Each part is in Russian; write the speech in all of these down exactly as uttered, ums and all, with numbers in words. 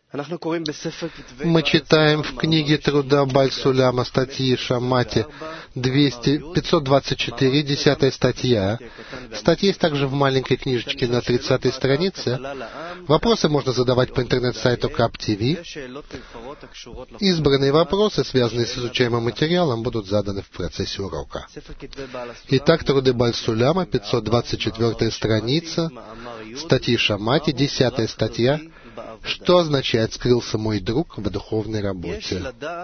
Мы читаем в книге труда Баль-Суляма статьи Шамати пятьсот двадцать четыре, десятая статья. Статья есть также в маленькой книжечке на тридцатой странице. Вопросы можно задавать по интернет-сайту Кап ти ви. Избранные вопросы, связанные с изучаемым материалом, будут заданы в процессе урока. Итак, труды Баль-Суляма, пятьсот двадцать четвёртая страница, статьи Шамати, десятая статья. Что означает «скрылся мой друг в духовной работе»?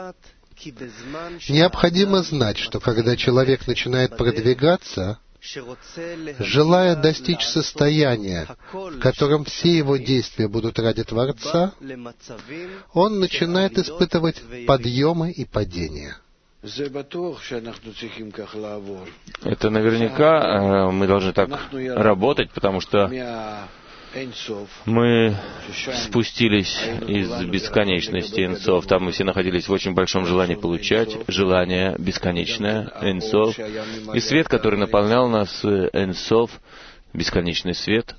Необходимо знать, что когда человек начинает продвигаться, желая достичь состояния, в котором все его действия будут ради Творца, он начинает испытывать подъемы и падения. Это наверняка мы должны так работать, потому что мы спустились из бесконечности Энсов. Там мы все находились в очень большом желании получать, желание бесконечное, Энсов. И свет, который наполнял нас, Энсов, бесконечный свет.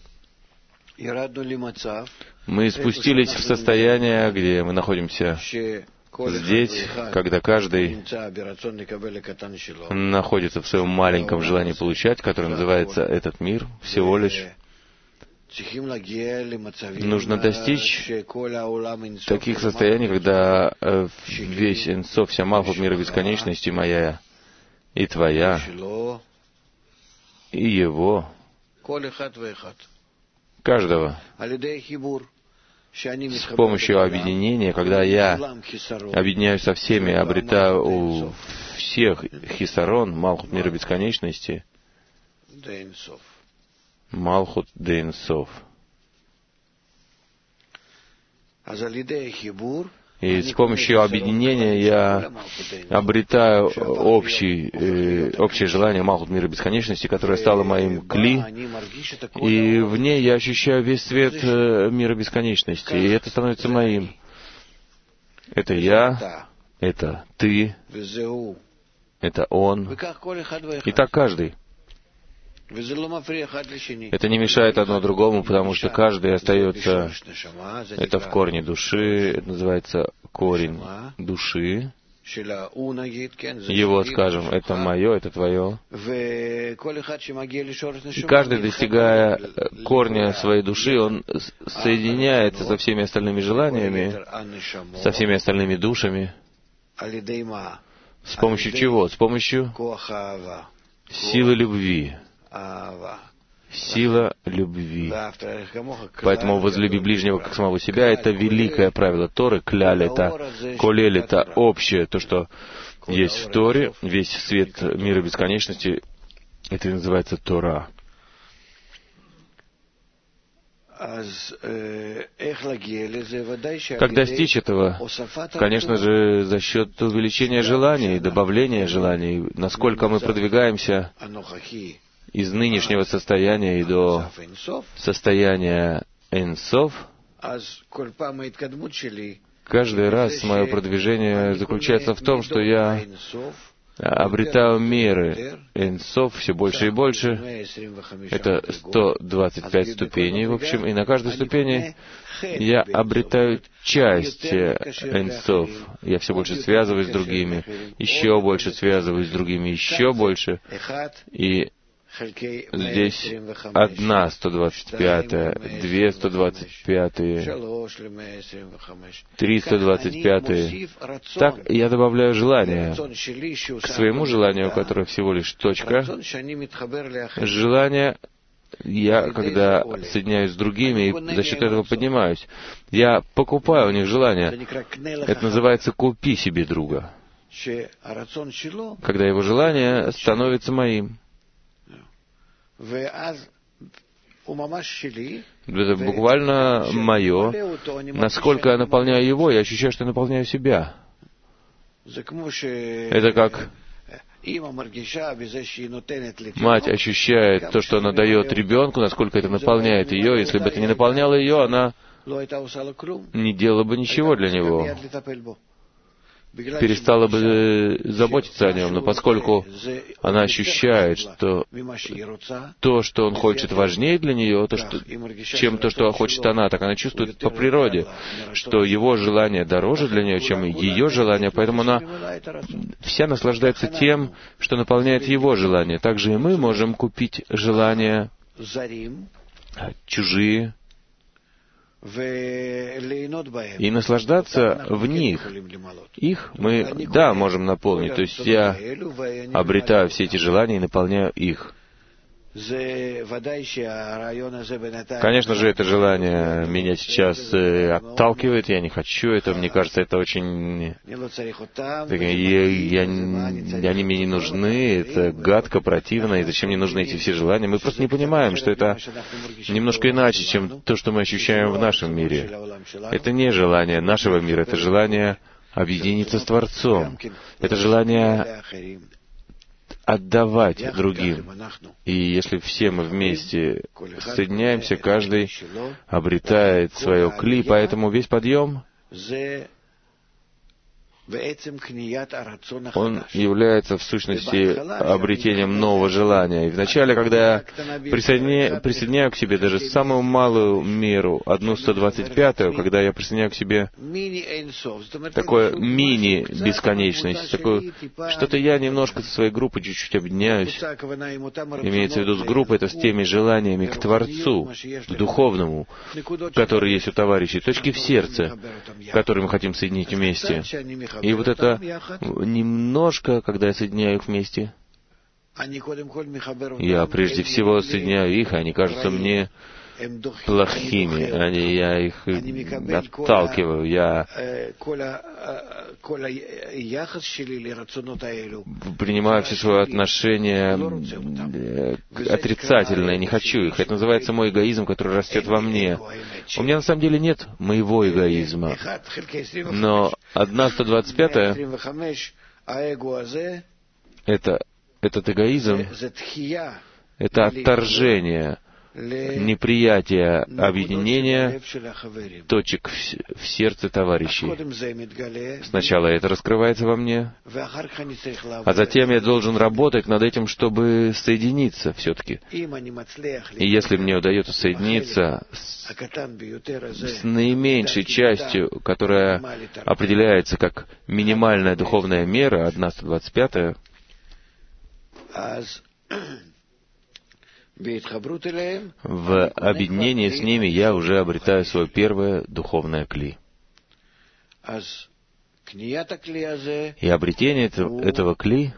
Мы спустились в состояние, где мы находимся здесь, когда каждый находится в своем маленьком желании получать, которое называется этот мир, всего лишь. Нужно достичь таких состояний, когда весь Энсов, вся Малхут мира бесконечности моя и твоя, и его, каждого, с помощью объединения, когда я объединяюсь со всеми, обретаю у всех хисарон, Малхут мира бесконечности, Малхут де Энсов. И с помощью объединения я обретаю общий, э, общее желание Малхут мира бесконечности, которое стало моим кли, и в ней я ощущаю весь свет мира бесконечности, и это становится моим. Это я, это ты, это он, и так каждый. Это не мешает одно другому, потому что каждый остается, это в корне души, это называется корень души. Его, скажем, это мое, это твое. И каждый, достигая корня своей души, он соединяется со всеми остальными желаниями, со всеми остальными душами. С помощью чего? С помощью силы любви. Сила любви. Поэтому возлюби ближнего как самого себя — это великое правило Торы. Кляль — это колель, это общее, то, что есть в Торе, весь свет мира бесконечности, это и называется Тора. Как достичь этого? Конечно же, за счет увеличения желаний, добавления желаний. Насколько мы продвигаемся из нынешнего состояния и до состояния Энсов, каждый раз мое продвижение заключается в том, что я обретаю меры Энсов все больше и больше. Это сто двадцать пять ступеней, в общем, и на каждой ступени я обретаю часть Энсов. Я все больше связываюсь с другими, еще больше связываюсь с другими, еще больше. И здесь одна сто двадцать пятая, две сто двадцать пятые, три сто двадцать пятые. Так я добавляю желание к своему желанию, которое всего лишь точка. Желание, я, когда соединяюсь с другими, и за счет этого поднимаюсь, я покупаю у них желание. Это называется «купи себе друга», когда его желание становится моим. Это буквально мое. Насколько я наполняю его, я ощущаю, что я наполняю себя. Это как мать ощущает то, что она дает ребенку, насколько это наполняет ее. Если бы это не наполняло ее, она не делала бы ничего для него. перестала бы заботиться о нем, но поскольку она ощущает, что то, что он хочет, важнее для нее, то, что, чем то, что хочет она, так она чувствует по природе, что его желание дороже для нее, чем ее желание, поэтому она вся наслаждается тем, что наполняет его желание. Также и мы можем купить желания чужие, и наслаждаться в них. Их мы, да, можем наполнить. То есть я обретаю все эти желания и наполняю их. Конечно же, это желание меня сейчас отталкивает, я не хочу это, мне кажется, это очень... Я, я, они мне не нужны, это гадко, противно, и зачем мне нужны эти все желания? Мы просто не понимаем, что это немножко иначе, чем то, что мы ощущаем в нашем мире. Это не желание нашего мира, это желание объединиться с Творцом. Это желание отдавать другим. И если все мы вместе соединяемся, каждый обретает свое кли, поэтому весь подъем, он является в сущности обретением нового желания. И вначале, когда я присоединяю, присоединяю к себе даже самую малую меру, одну сто двадцать пятую, когда я присоединяю к себе такое мини-бесконечность, такое, что-то я немножко со своей группой чуть-чуть объединяюсь, имеется в виду с группой, это с теми желаниями к Творцу, к духовному, которые есть у товарищей, точки в сердце, которые мы хотим соединить вместе. И вот это немножко, когда я соединяю их вместе, я прежде всего соединяю их, и они кажутся мне плохими, они, я их отталкиваю, я принимаю все свои отношения отрицательные, не хочу их. Это называется мой эгоизм, который растет во мне. У меня на самом деле нет моего эгоизма, но одна сто двадцать пятая это, этот эгоизм, это отторжение, неприятие объединения точек в сердце товарищей. Сначала это раскрывается во мне, а затем я должен работать над этим, чтобы соединиться все-таки. И если мне удается соединиться с, с наименьшей частью, которая определяется как минимальная духовная мера, одна сто двадцать пятая, в объединении с ними я уже обретаю свое первое духовное кли. И обретение этого, этого кли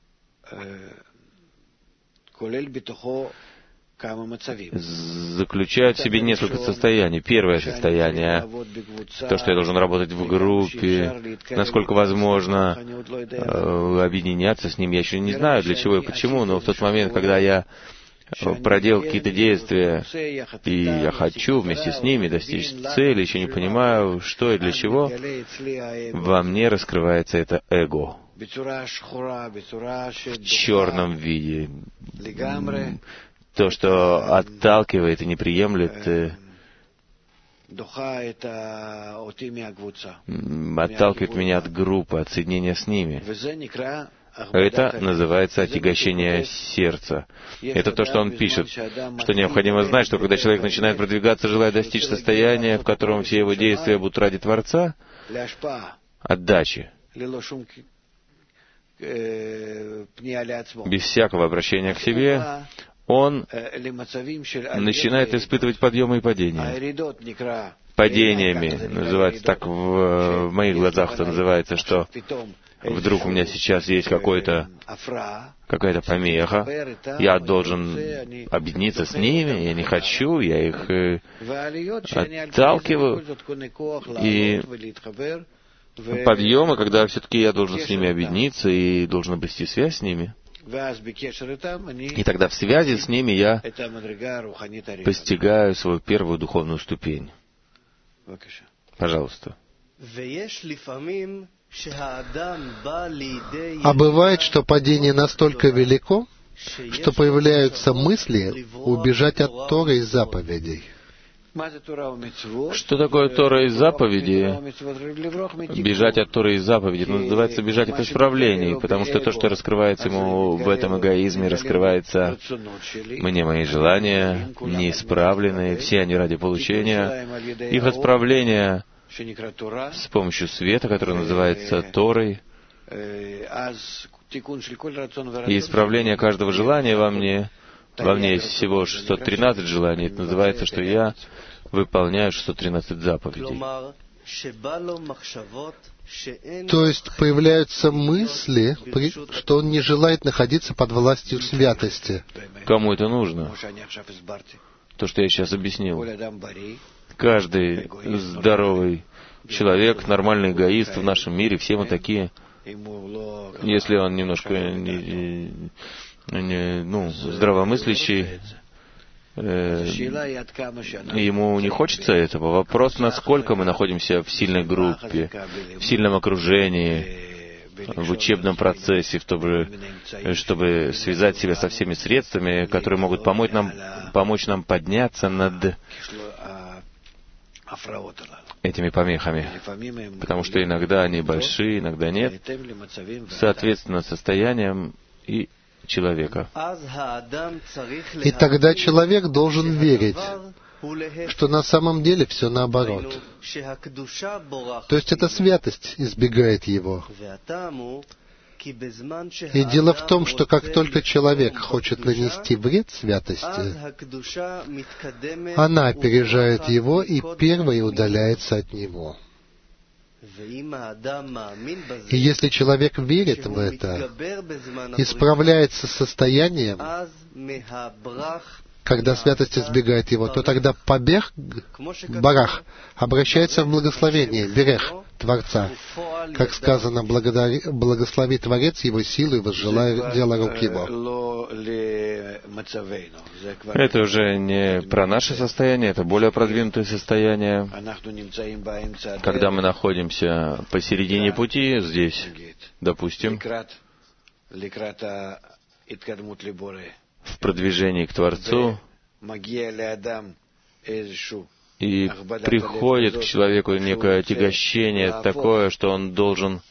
заключает в себе несколько состояний. Первое состояние — то, что я должен работать в группе, насколько возможно объединяться с ним. Я еще не знаю, для чего и почему, но в тот момент, когда я проделал какие-то действия, и я хочу вместе с ними достичь цели, еще не понимаю, что и для чего, во мне раскрывается это эго в черном виде. То, что отталкивает и не приемлет, отталкивает меня от группы, от соединения с ними. Это называется отягощение сердца. Это то, что он пишет, что необходимо знать, что когда человек начинает продвигаться, желая достичь состояния, в котором все его действия будут ради Творца, отдачи, без всякого обращения к себе, он начинает испытывать подъемы и падения. Падениями, называется так, в, в моих глазах это называется, что вдруг у меня сейчас есть какой-то, какая-то помеха, я должен объединиться с ними, я не хочу, я их э, отталкиваю, и подъемы, когда все-таки я должен с ними объединиться и должен обрести связь с ними. И тогда в связи с ними я постигаю свою первую духовную ступень. Пожалуйста. А бывает, что падение настолько велико, что появляются мысли убежать от Торы и заповедей. Что такое Тора и заповеди? Бежать от Торы и заповедей называется бежать от исправлений, потому что то, что раскрывается ему в этом эгоизме, раскрывается мне мои желания, неисправленные, все они ради получения. Их исправление с помощью света, который называется Торой, и исправление каждого желания во мне, во мне есть всего шестьсот тринадцать желаний, это называется, что я выполняю шестьсот тринадцать заповедей. То есть появляются мысли, что он не желает находиться под властью святости. Кому это нужно? То, что я сейчас объяснил. Каждый здоровый человек, нормальный эгоист в нашем мире, все мы такие. Если он немножко не, не, ну, здравомыслящий, э, ему не хочется этого. Вопрос, насколько мы находимся в сильной группе, в сильном окружении, в учебном процессе, чтобы, чтобы связать себя со всеми средствами, которые могут помочь нам, помочь нам подняться над этими помехами, потому что иногда они большие, иногда нет, соответственно, состоянием и человека. И тогда человек должен верить, что на самом деле все наоборот. То есть эта святость избегает его. И дело в том, что как только человек хочет нанести вред святости, она опережает его и первой удаляется от него. И если человек верит в это и справляется с состоянием, когда святость избегает его, то тогда побег, барах, обращается в благословение, берех, Творца. Как сказано, благодари, благослови Творец его силу и возжелай дело рук его. Это уже не про наше состояние, это более продвинутое состояние, когда мы находимся посередине пути, здесь, допустим, в продвижении к Творцу, и приходит к человеку некое отягощение такое, что он должен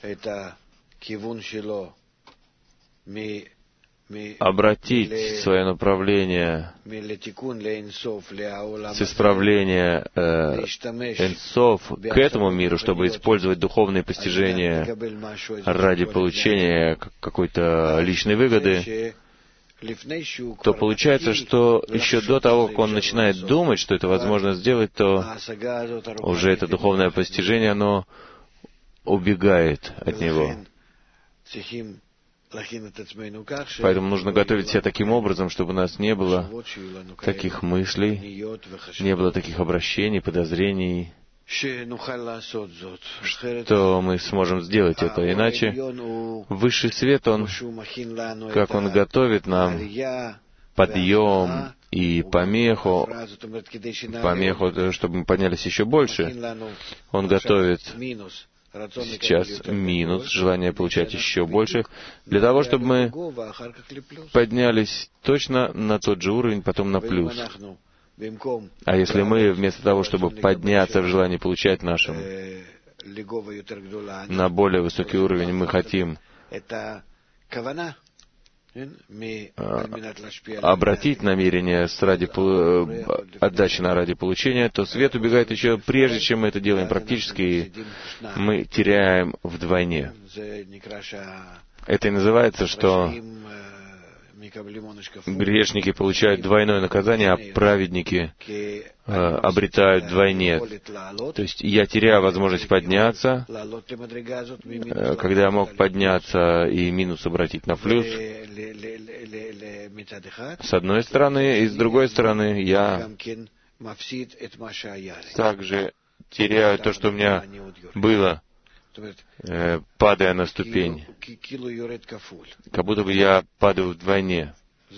обратить свое направление с исправления э, Энсов к этому миру, чтобы использовать духовные постижения ради получения какой-то личной выгоды, то получается, что еще до того, как он начинает думать, что это возможно сделать, то уже это духовное постижение, оно убегает от него. Поэтому нужно готовить себя таким образом, чтобы у нас не было таких мыслей, не было таких обращений, подозрений, что мы сможем сделать это. Иначе высший свет, он, как он готовит нам подъем и помеху, помеху, чтобы мы поднялись еще больше, он готовит сейчас минус, желание получать еще больше, для того, чтобы мы поднялись точно на тот же уровень, потом на плюс. А если мы, вместо того, чтобы подняться в желании получать нашим на более высокий уровень, мы хотим обратить намерение с ради, отдачи на ради получения, то свет убегает еще прежде, чем мы это делаем практически, мы теряем вдвойне. Это и называется, что грешники получают двойное наказание, а праведники э, обретают двойне. То есть я теряю возможность подняться, э, когда я мог подняться и минус обратить на плюс, с одной стороны, и с другой стороны, я также теряю то, что у меня было, э, падая на ступень, как будто бы я падаю вдвойне.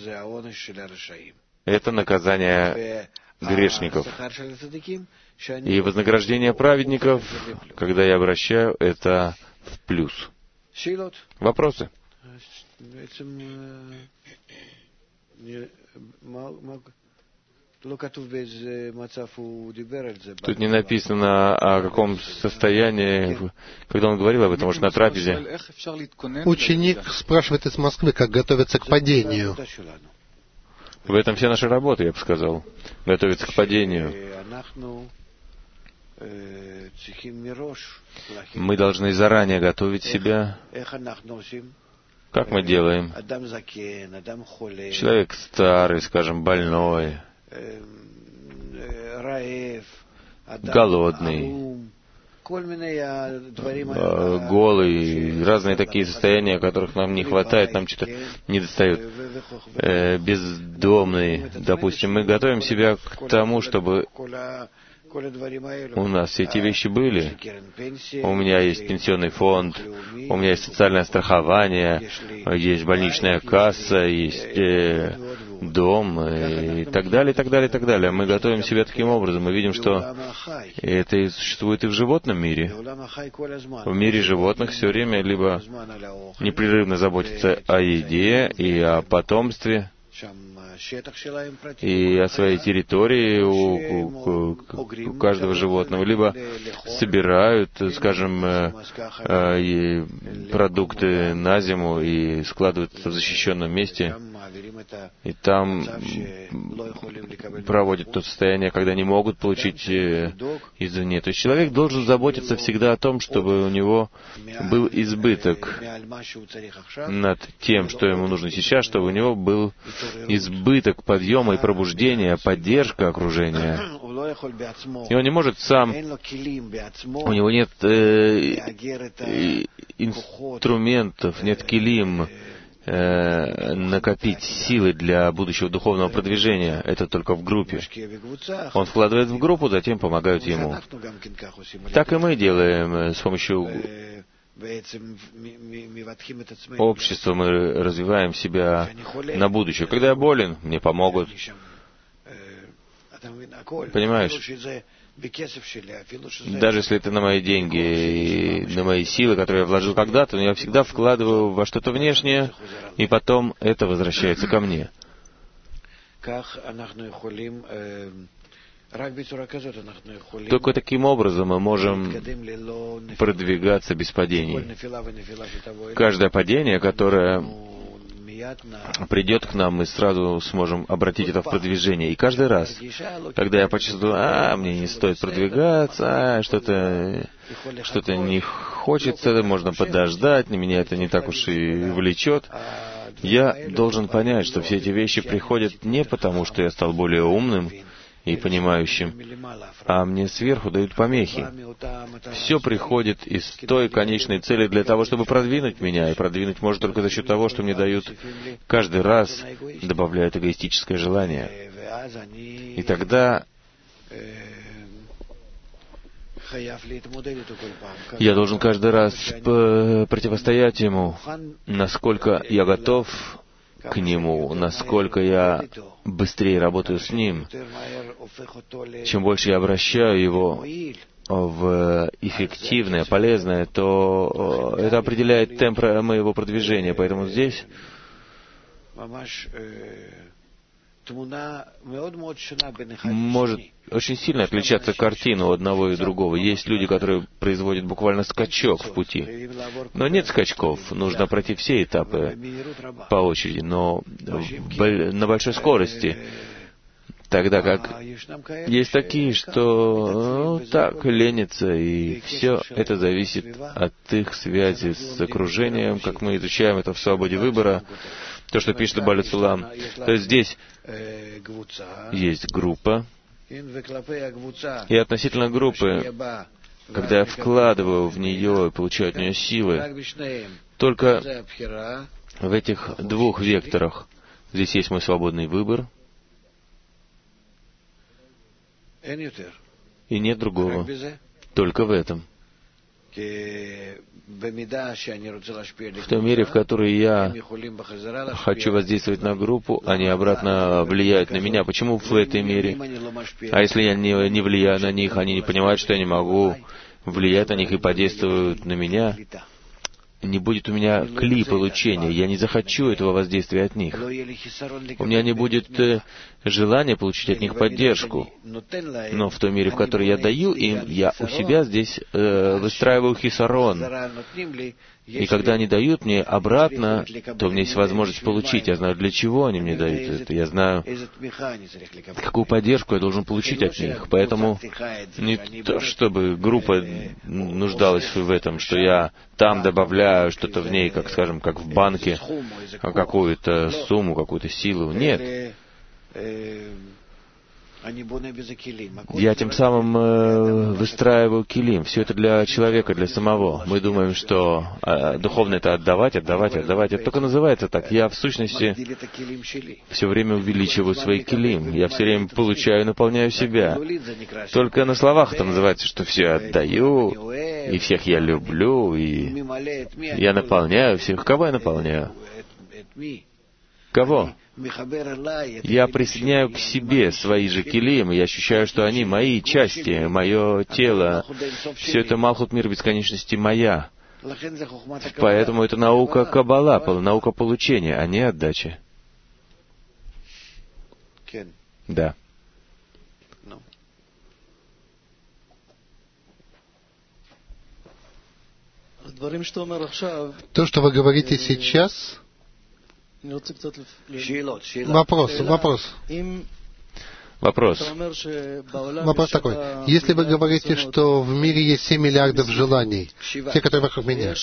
Это наказание грешников. И вознаграждение праведников, когда я обращаю, это в плюс. Вопросы? Тут не написано, о каком состоянии, когда он говорил об этом, может, на трапезе. Ученик спрашивает из Москвы, как готовиться к падению. В этом вся наша работа, я бы сказал. Готовиться к падению. Мы должны заранее готовить себя. Как мы делаем? Человек старый, скажем, больной, голодный, голый, разные такие состояния, которых нам не хватает, нам что-то не достает. Бездомный, допустим, мы готовим себя к тому, чтобы у нас все эти вещи были. У меня есть пенсионный фонд, у меня есть социальное страхование, есть больничная касса, есть э, дом и так далее, и так далее, и так далее. Мы готовим себя таким образом. Мы видим, что это и существует и в животном мире. В мире животных все время либо непрерывно заботятся о еде и о потомстве, и о своей территории у, у, у каждого животного, либо собирают, скажем, э, продукты на зиму и складывают в защищенном месте, и там проводят то состояние, когда не могут получить извне. То есть человек должен заботиться всегда о том, чтобы у него был избыток над тем, что ему нужно сейчас, чтобы у него был избыток подъема и пробуждения, поддержка окружения. И он не может сам, у него нет э, инструментов, нет килим, э, накопить силы для будущего духовного продвижения. Это только в группе. Он вкладывает в группу, затем помогают ему. Так и мы делаем с помощью общества, мы развиваем себя на будущее. Когда я болен, мне помогут. Понимаешь? Даже если это на мои деньги и на мои силы, которые я вложил когда-то, но я всегда вкладываю во что-то внешнее, и потом это возвращается ко мне. Только таким образом мы можем продвигаться без падений. Каждое падение, которое придет к нам, мы сразу сможем обратить это в продвижение. И каждый раз, когда я почувствую, а, мне не стоит продвигаться, а, что-то, что-то не хочется, можно подождать, меня это не так уж и влечет, я должен понять, что все эти вещи приходят не потому, что я стал более умным и понимающим, а мне сверху дают помехи. Все приходит из той конечной цели для того, чтобы продвинуть меня, и продвинуть может только за счет того, что мне дают каждый раз, добавляют эгоистическое желание. И тогда я должен каждый раз противостоять ему, насколько я готов к нему, насколько я быстрее работаю с ним. Чем больше я обращаю его в эффективное, полезное, то это определяет темп моего продвижения. Поэтому здесь может очень сильно отличаться картина у одного и другого. Есть люди, которые производят буквально скачок в пути. Но нет скачков. Нужно пройти все этапы по очереди, но на большой скорости. Тогда как есть такие, что ну, так ленятся, и все это зависит от их связи с окружением, как мы изучаем это в свободе выбора, то, что пишет Бааль Цулам. То есть здесь есть группа, и относительно группы, когда я вкладываю в нее и получаю от нее силы, только в этих двух векторах здесь есть мой свободный выбор, и нет другого. Только в этом. В той мере, в которой я хочу воздействовать на группу, они обратно влияют на меня. Почему в этой мере? А если я не, не влияю на них, они не понимают, что я не могу влиять на них и подействуют на меня? не будет у меня кли получения, я не захочу этого воздействия от них. У меня не будет э, желания получить от них поддержку. Но в той мере, в которой я даю им, я у себя здесь э, выстраиваю хисарон. И когда они дают мне обратно, то у меня есть возможность получить. Я знаю, для чего они мне дают это. Я знаю, какую поддержку я должен получить от них. Поэтому не то, чтобы группа нуждалась в этом, что я там добавляю что-то в ней, как, скажем, как в банке, какую-то сумму, какую-то силу. Нет. Я тем самым э, выстраиваю килим. Все это для человека, для самого. Мы думаем, что э, духовно это отдавать, отдавать, отдавать. Это только называется так. Я в сущности все время увеличиваю свои килим. Я все время получаю и наполняю себя. Только на словах это называется, что все отдаю, и всех я люблю, и я наполняю всех. Кого я наполняю? Кого? Я присоединяю к себе свои же килим, и я ощущаю, что они мои части, мое тело. Все это Малхут мир бесконечности моя. Поэтому это наука Каббала, наука получения, а не отдачи. Да. То, что вы говорите сейчас... Вопрос, вопрос. Вопрос. Вопрос такой. Если вы говорите, что в мире есть семь миллиардов желаний, те, которые вокруг меня,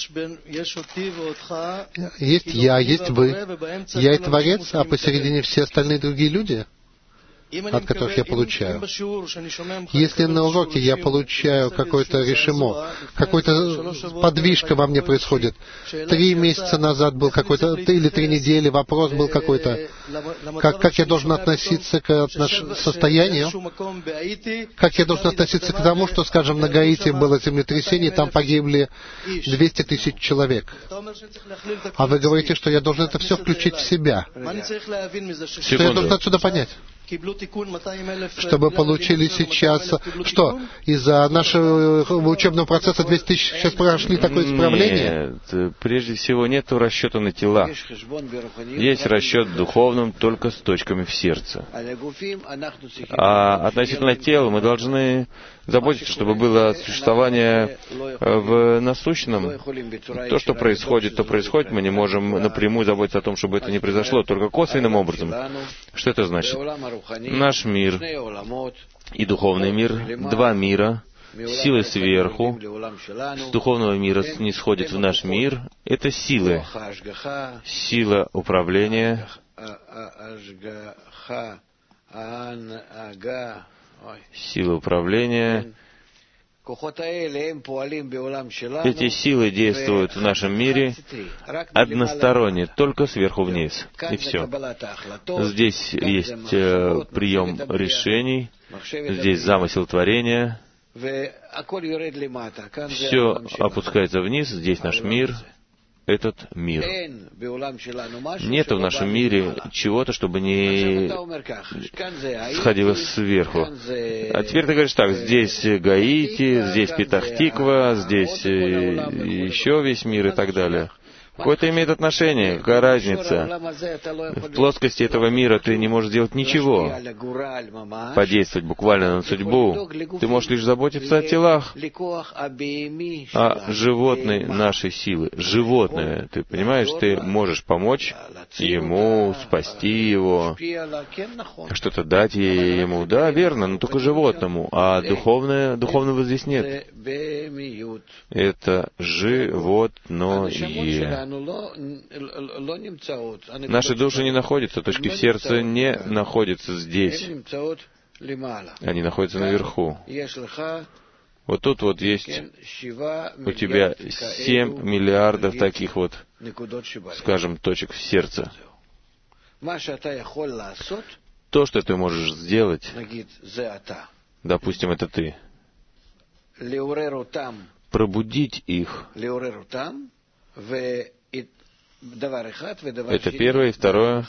есть я, есть вы, я и Творец, а посередине все остальные другие люди, от которых я получаю. Если на уроке я получаю какое-то решимо, какой-то подвижка во мне происходит, три месяца назад был какой-то, или три недели, вопрос был какой-то, как, как я должен относиться к отнош... состоянию, как я должен относиться к тому, что, скажем, на Гаити было землетрясение, там погибли двести тысяч человек. А вы говорите, что я должен это все включить в себя. Что я должен отсюда понять? Чтобы получили сейчас... Что? Из-за нашего учебного процесса двести тысяч сейчас прошли такое исправление? Нет. Прежде всего, нет расчета на тела. Есть расчет духовным только с точками в сердце. А относительно тела мы должны заботиться, чтобы было существование в насущном. То, что происходит, то происходит. Мы не можем напрямую заботиться о том, чтобы это не произошло, только косвенным образом. Что это значит? Наш мир и духовный мир, два мира, силы сверху, с духовного мира снисходит в наш мир. Это силы. Сила управления, сила управления. Эти силы действуют в нашем мире односторонне, только сверху вниз. И все. Здесь есть э, прием решений, здесь замысел творения. Все опускается вниз, здесь наш мир, этот мир. Нет в нашем мире чего-то, чтобы не сходило сверху. А теперь ты говоришь так, здесь Гаити, здесь Петах-Тиква, здесь еще весь мир и так далее. Какое-то имеет отношение, какая разница? В плоскости этого мира ты не можешь делать ничего, подействовать буквально на судьбу. Ты можешь лишь заботиться о телах, о животной нашей силы. Животное, ты понимаешь, ты можешь помочь ему, спасти его, что-то дать ей ему. Да, верно, но только животному. А духовное, духовного здесь нет. Это животное. Наши души не находятся, точки в сердце не находятся здесь. Они находятся наверху. Вот тут вот есть у тебя семь миллиардов таких вот, скажем, точек в сердце. То, что ты можешь сделать, допустим, это ты. Пробудить их. Это первое. И второе,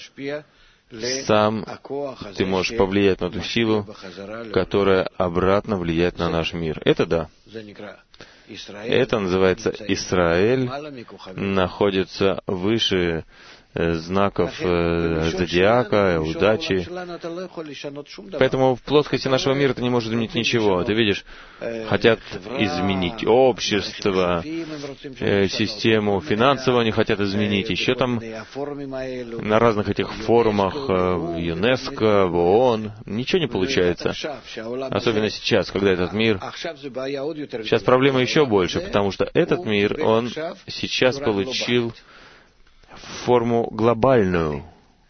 сам ты можешь повлиять на ту силу, которая обратно влияет на наш мир. Это да. Это называется Исраэль, находится выше знаков э, зодиака, удачи. Поэтому в плоскости нашего мира ты не можешь изменить ничего. Ты видишь, хотят изменить общество, э, систему финансовую они хотят изменить. Еще там на разных этих форумах э, в ЮНЕСКО, в ООН. Ничего не получается. Особенно сейчас, когда этот мир... Сейчас проблема еще больше, потому что этот мир, он сейчас получил форму глобальную.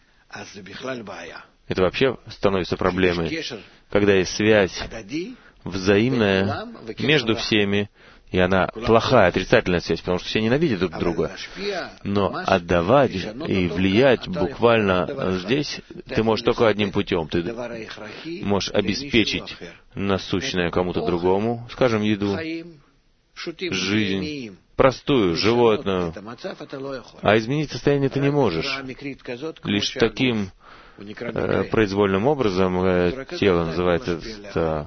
Это вообще становится проблемой, когда есть связь взаимная между всеми, и она плохая, отрицательная связь, потому что все ненавидят друг друга. Но отдавать и влиять буквально здесь ты можешь только одним путем. Ты можешь обеспечить насущное кому-то другому, скажем, еду, жизнь, простую, животную. А изменить состояние ты не можешь. Лишь таким э, произвольным образом, э, тело называется это,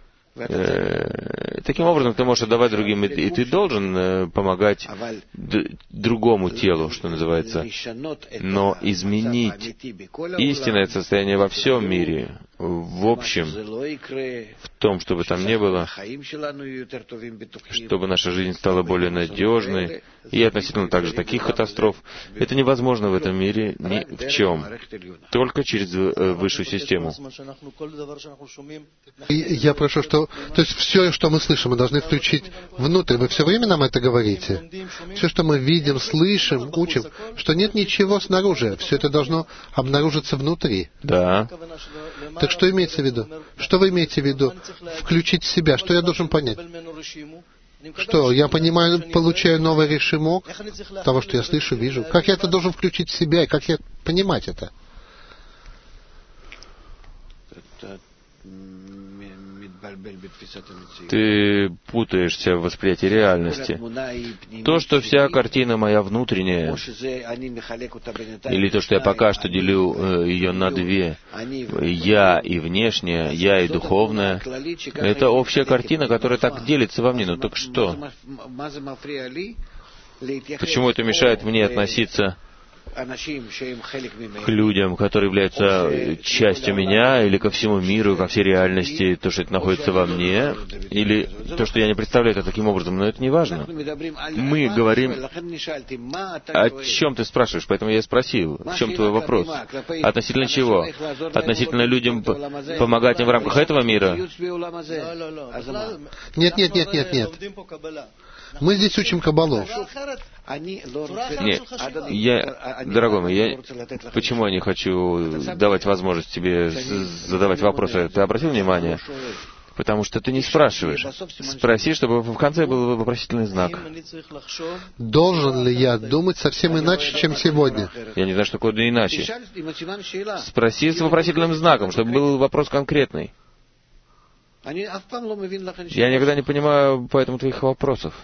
э, таким образом ты можешь отдавать другим, и, и ты должен э, помогать д- другому телу, что называется. Но изменить истинное состояние во всем мире, в общем, в том, чтобы там не было, чтобы наша жизнь стала более надежной, и относительно также таких катастроф, это невозможно в этом мире ни в чем, только через высшую систему. И я прошу, что... То есть все, что мы слышим, мы должны включить внутрь. Вы все время нам это говорите? Все, что мы видим, слышим, учим, что нет ничего снаружи. Все это должно обнаружиться внутри. Да. Так что имеется в виду? Что вы имеете в виду? Включить в себя. Что я должен понять? Что, я понимаю, получаю новый решимок того, что я слышу, вижу. Как я это должен включить в себя, и как я понимать это? Ты путаешься в восприятии реальности. То, что вся картина моя внутренняя, или то, что я пока что делю э, ее на две, я и внешняя, я и духовная, это общая картина, которая так делится во мне. Ну так что? Почему это мешает мне относиться к людям, которые являются частью меня, или ко всему миру, ко всей реальности, то, что это находится во мне, или то, что я не представляю это таким образом, но это не важно. Мы говорим, о чем ты спрашиваешь, поэтому я спросил, в чем твой вопрос? Относительно чего? Относительно людям помогать им в рамках этого мира? Нет, нет, нет, нет, нет. Мы здесь учим Каббалу. Нет, я, дорогой мой, я, почему я не хочу давать возможность тебе задавать вопросы? Ты обратил внимание? Потому что ты не спрашиваешь. Спроси, чтобы в конце был вопросительный знак. Должен ли я думать совсем иначе, чем сегодня? Я не знаю, что такое иначе. Спроси с вопросительным знаком, чтобы был вопрос конкретный. Я никогда не понимаю поэтому твоих вопросов.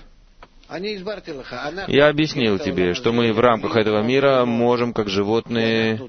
Я объяснил тебе, что мы в рамках этого мира можем, как животные,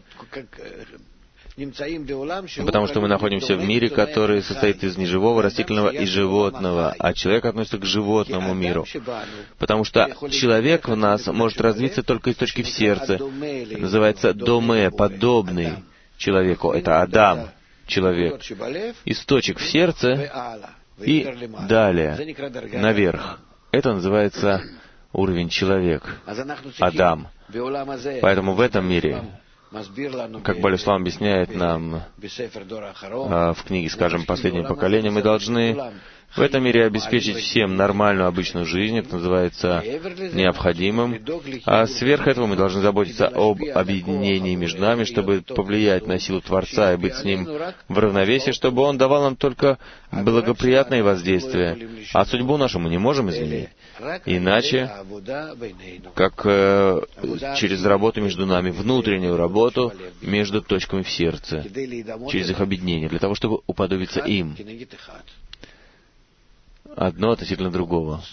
потому что мы находимся в мире, который состоит из неживого, растительного и животного, а человек относится к животному миру. Потому что человек в нас может развиться только из точки в сердце. Называется доме, подобный человеку. Это Адам, человек. Источник в сердце и далее, наверх. Это называется уровень человек, Адам. Поэтому в этом мире, как Балислам объясняет нам в книге, скажем, «Последнее поколение», мы должны в этом мире обеспечить всем нормальную обычную жизнь, это называется необходимым, а сверх этого мы должны заботиться об объединении между нами, чтобы повлиять на силу Творца и быть с Ним в равновесии, чтобы Он давал нам только благоприятные воздействия, а судьбу нашу мы не можем изменить. Иначе, как э, через работу между нами, внутреннюю работу между точками в сердце, через их объединение, для того, чтобы уподобиться им. Одно относительно другого.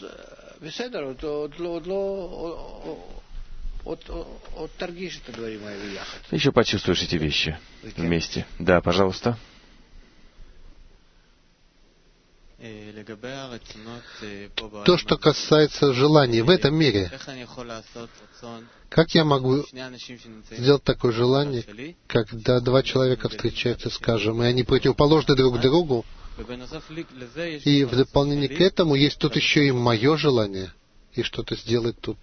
Еще почувствуешь эти вещи вместе. Да, пожалуйста. То, что касается желаний в этом мире, как я могу сделать такое желание, когда два человека встречаются, скажем, и они противоположны друг другу, и в дополнение к этому есть тут еще и мое желание, и что-то сделать тут.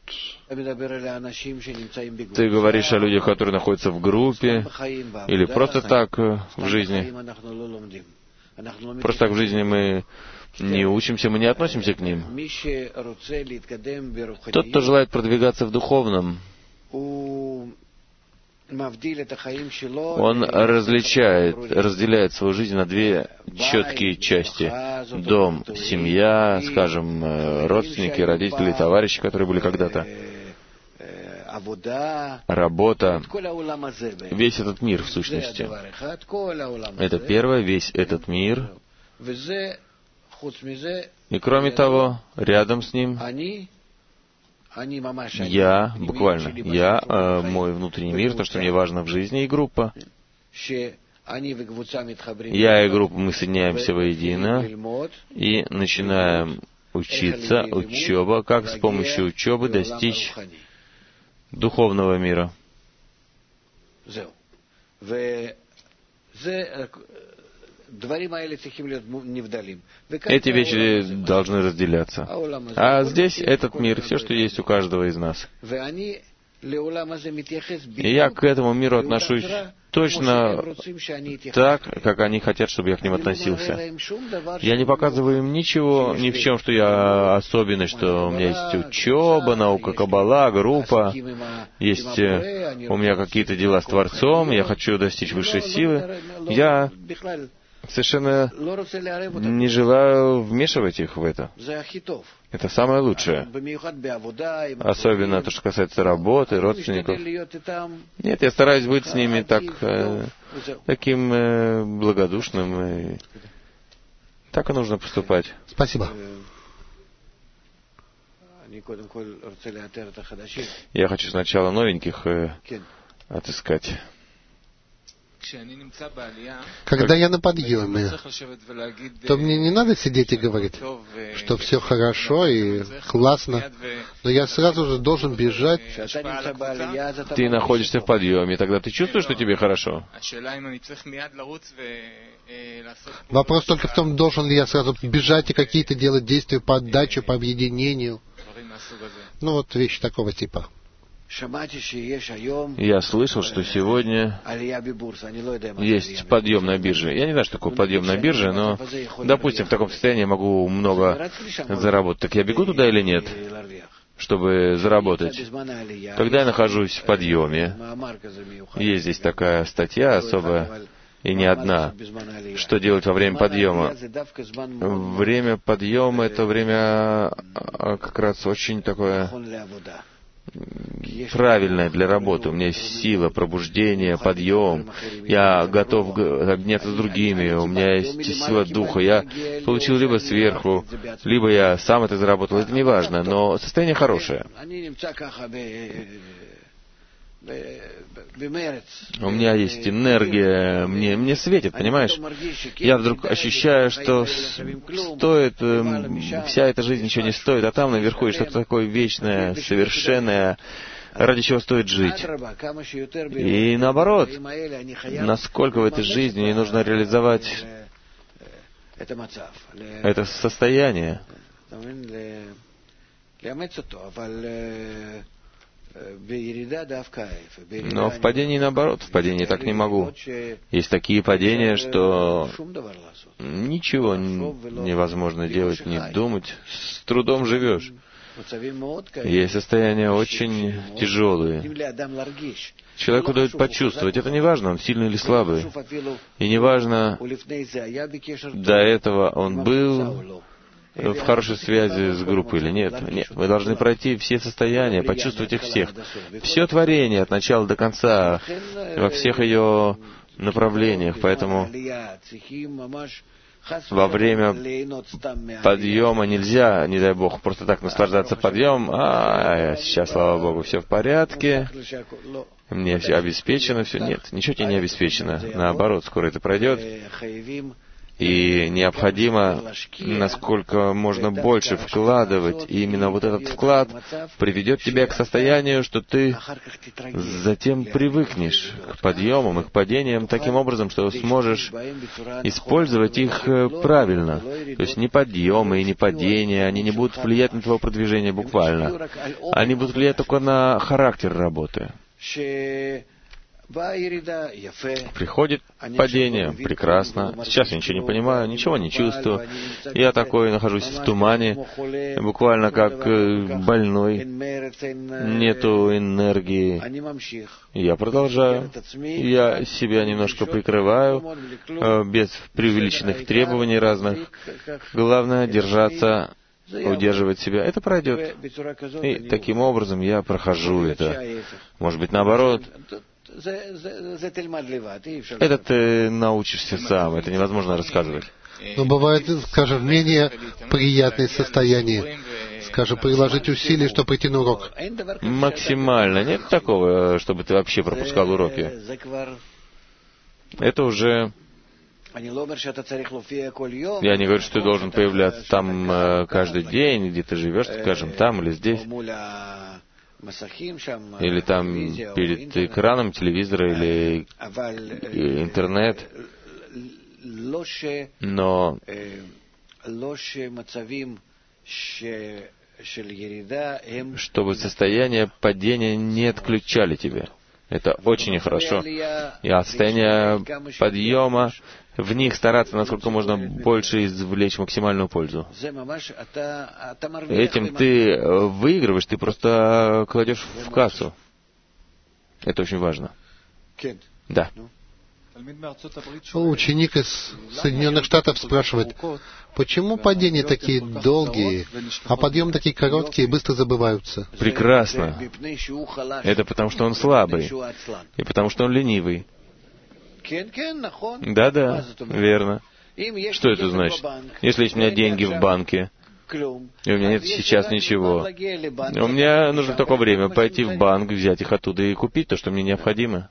Ты говоришь о людях, которые находятся в группе, или просто так в жизни. Просто так в жизни мы не учимся, мы не относимся к ним. Тот, кто желает продвигаться в духовном, он различает, разделяет свою жизнь на две четкие части. Дом, семья, скажем, родственники, родители, товарищи, которые были когда-то. Работа, весь этот мир, в сущности. Это первое, весь этот мир. И кроме того, рядом с ним я, буквально, я, э, мой внутренний мир, то, что мне важно в жизни, и группа. Я и группа, мы соединяемся воедино и начинаем учиться, учеба, как с помощью учебы достичь духовного мира. Эти вещи должны разделяться. А здесь этот мир, все, что есть у каждого из нас. И я к этому миру отношусь точно так, как они хотят, чтобы я к ним относился. Я не показываю им ничего, ни в чем, что я особенный, что у меня есть учеба, наука Каббала, группа, есть у меня какие-то дела с Творцом, я хочу достичь высшей силы. Я совершенно не желаю вмешивать их в это. Это самое лучшее. Особенно то, что касается работы, родственников. Нет, я стараюсь быть с ними так, э, таким э, благодушным. И так и нужно поступать. Спасибо. Я хочу сначала новеньких э, отыскать. Когда я на подъеме, то мне не надо сидеть и говорить, что все хорошо и классно, но я сразу же должен бежать. Ты находишься в подъеме, тогда ты чувствуешь, что тебе хорошо? Вопрос только в том, должен ли я сразу бежать и какие-то делать действия по отдаче, по объединению. Ну вот вещи такого типа. Я слышал, что сегодня есть подъем на бирже. Я не знаю, что такое подъем на бирже, но, допустим, в таком состоянии я могу много заработать. Так я бегу туда или нет, чтобы заработать? Когда я нахожусь в подъеме, есть здесь такая статья особая, и не одна, что делать во время подъема. Время подъема — это время как раз очень такое правильное для работы. У меня есть сила, пробуждение, подъем. Я готов объединяться с другими. У меня есть сила духа. Я получил либо сверху, либо я сам это заработал. Это не важно, но состояние хорошее. У меня есть энергия, мне, мне светит, понимаешь? Я вдруг ощущаю, что стоит, вся эта жизнь ничего не стоит, а там наверху есть что-то такое вечное, совершенное, ради чего стоит жить. И наоборот, насколько в этой жизни мне нужно реализовать это состояние. Но в падении наоборот, в падении так не могу. Есть такие падения, что ничего невозможно делать, не думать, с трудом живешь. Есть состояния очень тяжелые. Человеку дают почувствовать, это не важно, он сильный или слабый. И не важно, до этого он был в хорошей связи с группой или нет. Нет, вы должны пройти все состояния, почувствовать их всех. Все творение от начала до конца, во всех ее направлениях. Поэтому во время подъема нельзя, не дай Бог, просто так наслаждаться подъемом. А, сейчас, слава Богу, все в порядке, мне все обеспечено, все. Нет, ничего тебе не обеспечено. Наоборот, скоро это пройдет. И необходимо, насколько можно больше вкладывать. И именно вот этот вклад приведет тебя к состоянию, что ты затем привыкнешь к подъемам и к падениям таким образом, что сможешь использовать их правильно. То есть не подъемы и не падения, они не будут влиять на твое продвижение буквально. Они будут влиять только на характер работы. Приходит падение, прекрасно. Сейчас я ничего не понимаю, ничего не чувствую. Я такой нахожусь в тумане, буквально как больной. Нету энергии. Я продолжаю. Я себя немножко прикрываю, без преувеличенных требований разных. Главное — держаться, удерживать себя. Это пройдет. И таким образом я прохожу это. Может быть, наоборот. Это ты научишься сам, это невозможно рассказывать. Но бывает, скажем, менее приятные состояния. Скажем, приложить усилия, чтобы прийти на урок. Максимально. Нет такого, чтобы ты вообще пропускал уроки. Это уже... Я не говорю, что ты должен появляться там каждый день, где ты живешь, скажем, там или здесь. Или там перед экраном телевизора или интернет. Но чтобы состояние падения не отключали тебя. Это очень нехорошо. И от состояния подъема в них стараться, насколько можно больше извлечь максимальную пользу. Этим ты выигрываешь, ты просто кладешь в кассу. Это очень важно. Да. Ученик из Соединенных Штатов спрашивает, почему падения такие долгие, а подъемы такие короткие и быстро забываются? Прекрасно. Это потому, что он слабый, и потому, что он ленивый. Да-да, верно. Что это значит? Если есть у меня деньги в банке, и у меня нет сейчас ничего, у меня нужно только время пойти в банк, взять их оттуда и купить то, что мне необходимо.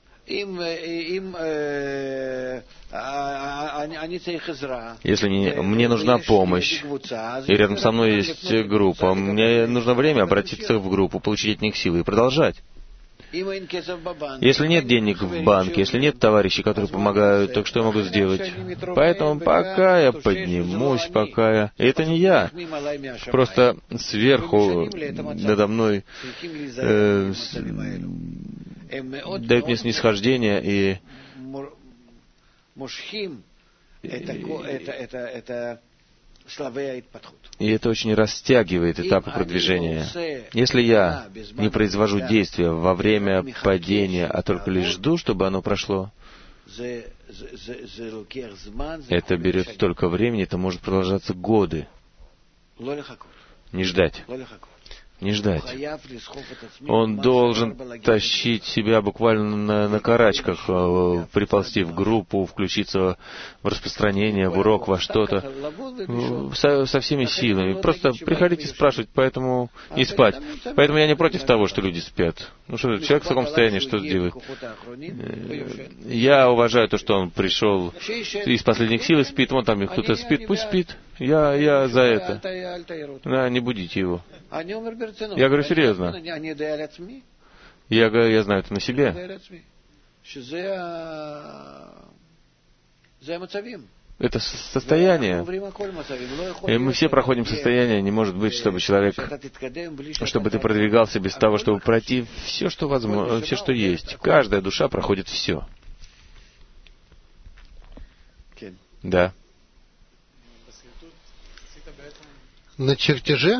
Если мне, мне нужна помощь, и рядом со мной есть группа, мне нужно время обратиться в группу, получить от них силы и продолжать. Если нет денег в банке, если нет товарищей, которые помогают, так что я могу сделать? Поэтому пока я поднимусь, пока я... И это не я. Просто сверху надо мной э, с... дают мне снисхождение и... И это очень растягивает этапы продвижения. Если я не произвожу действия во время падения, а только лишь жду, чтобы оно прошло, это берет столько времени, это может продолжаться годы. Не ждать. Не ждать. Он должен тащить себя буквально на, на карачках, приползти в группу, включиться в распространение, в урок, во что-то, со, со всеми силами. Просто приходите спрашивать, поэтому и спать. Поэтому я не против того, что люди спят. Ну что, человек в таком состоянии, что сделает? Я уважаю то, что он пришел из последних сил и спит. Вон там кто-то спит, пусть спит. Я, я за это. Да, не будите его. Я говорю серьезно. Я, я знаю это на себе. Это состояние. И мы все проходим состояние. Не может быть, чтобы человек, чтобы ты продвигался без того, чтобы пройти все, что возможно, все, что есть. Каждая душа проходит все. Да. На чертеже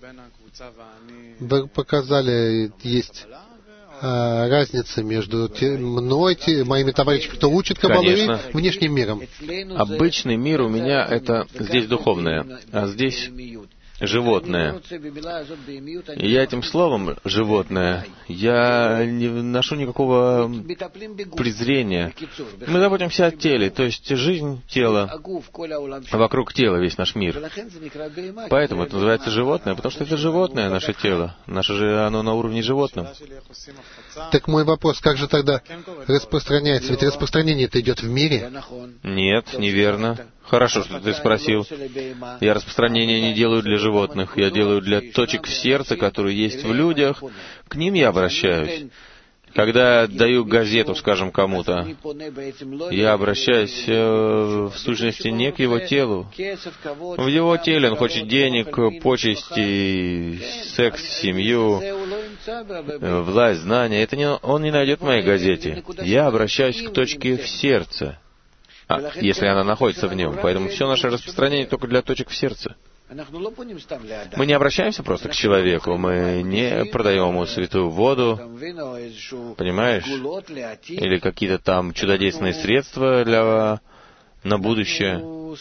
вы показали, есть а, разница между те, мной, те, моими товарищами, кто учит Каббалу, и внешним миром. Обычный мир у меня — это здесь духовное, а здесь животное. И я этим словом «животное» я не вношу никакого презрения. Мы заботимся о теле, то есть жизнь тела, вокруг тела весь наш мир. Поэтому это называется животное, потому что это животное, наше тело. Наше же оно на уровне животного. Так мой вопрос, как же тогда распространяется? Ведь распространение-то идет в мире. Нет, неверно. Хорошо, что ты спросил. Я распространение не делаю для животных, я делаю для точек в сердце, которые есть в людях. К ним я обращаюсь. Когда я даю газету, скажем, кому-то, я обращаюсь э, в сущности не к его телу. В его теле он хочет денег, почести, секс, семью, э, власть, знания. Это не, он не найдет в моей газете. Я обращаюсь к точке в сердце, а, если она находится в нем. Поэтому все наше распространение только для точек в сердце. Мы не обращаемся просто к человеку, мы не продаем ему святую воду, понимаешь, или какие-то там чудодейственные средства для, на будущее.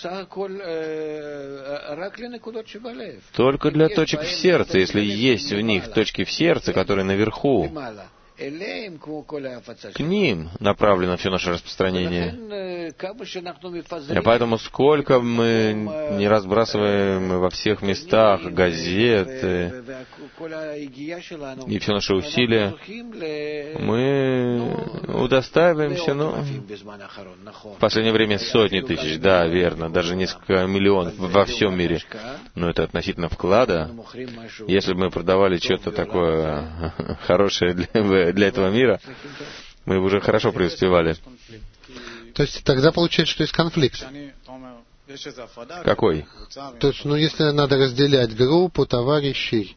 Только для точек в сердце, если есть в них точки в сердце, которые наверху. К ним направлено все наше распространение. И поэтому сколько мы не разбрасываем во всех местах газеты и все наши усилия, мы удостаиваемся, ну, в последнее время сотни тысяч, да, верно, даже несколько миллионов во всем мире. Но это относительно вклада. Если бы мы продавали что-то такое хорошее для для этого мира, мы уже хорошо преуспевали. То есть тогда получается, что есть конфликт. Какой? То есть, ну, если надо разделять группу товарищей,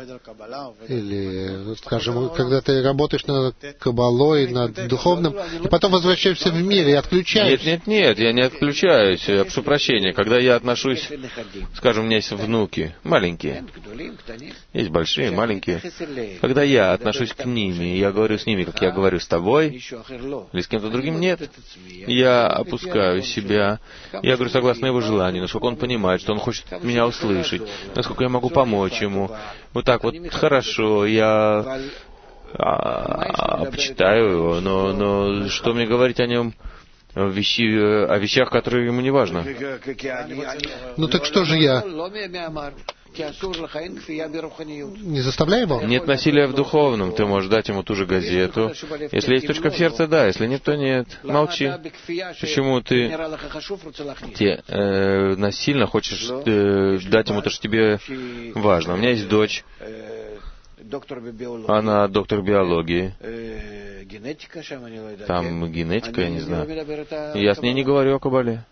или, скажем, когда ты работаешь над каббалой, над духовным, и потом возвращаешься в мир и отключаешься. Нет, нет, нет, я не отключаюсь, я прошу прощения. Когда я отношусь, скажем, у меня есть внуки, маленькие, есть большие, маленькие. Когда я отношусь к ним, и я говорю с ними, как я говорю с тобой, или с кем-то другим, нет. Я опускаю себя, я говорю согласно его желанию, насколько он понимает, что он хочет меня услышать, насколько я могу помочь ему. Вот так вот, хорошо, я а, почитаю его, но, но что мне говорить о нем, вещи, о вещах, которые ему не важно? Ну так что же я? Не заставляй его? Нет насилия в духовном, ты можешь дать ему ту же газету. Если есть точка в сердце, да, если нет, то нет. Молчи. Почему ты, ты э, насильно хочешь э, дать ему то, что тебе важно? У меня есть дочь, она доктор биологии. Там генетика, я не знаю. Я с ней не говорю о каббале.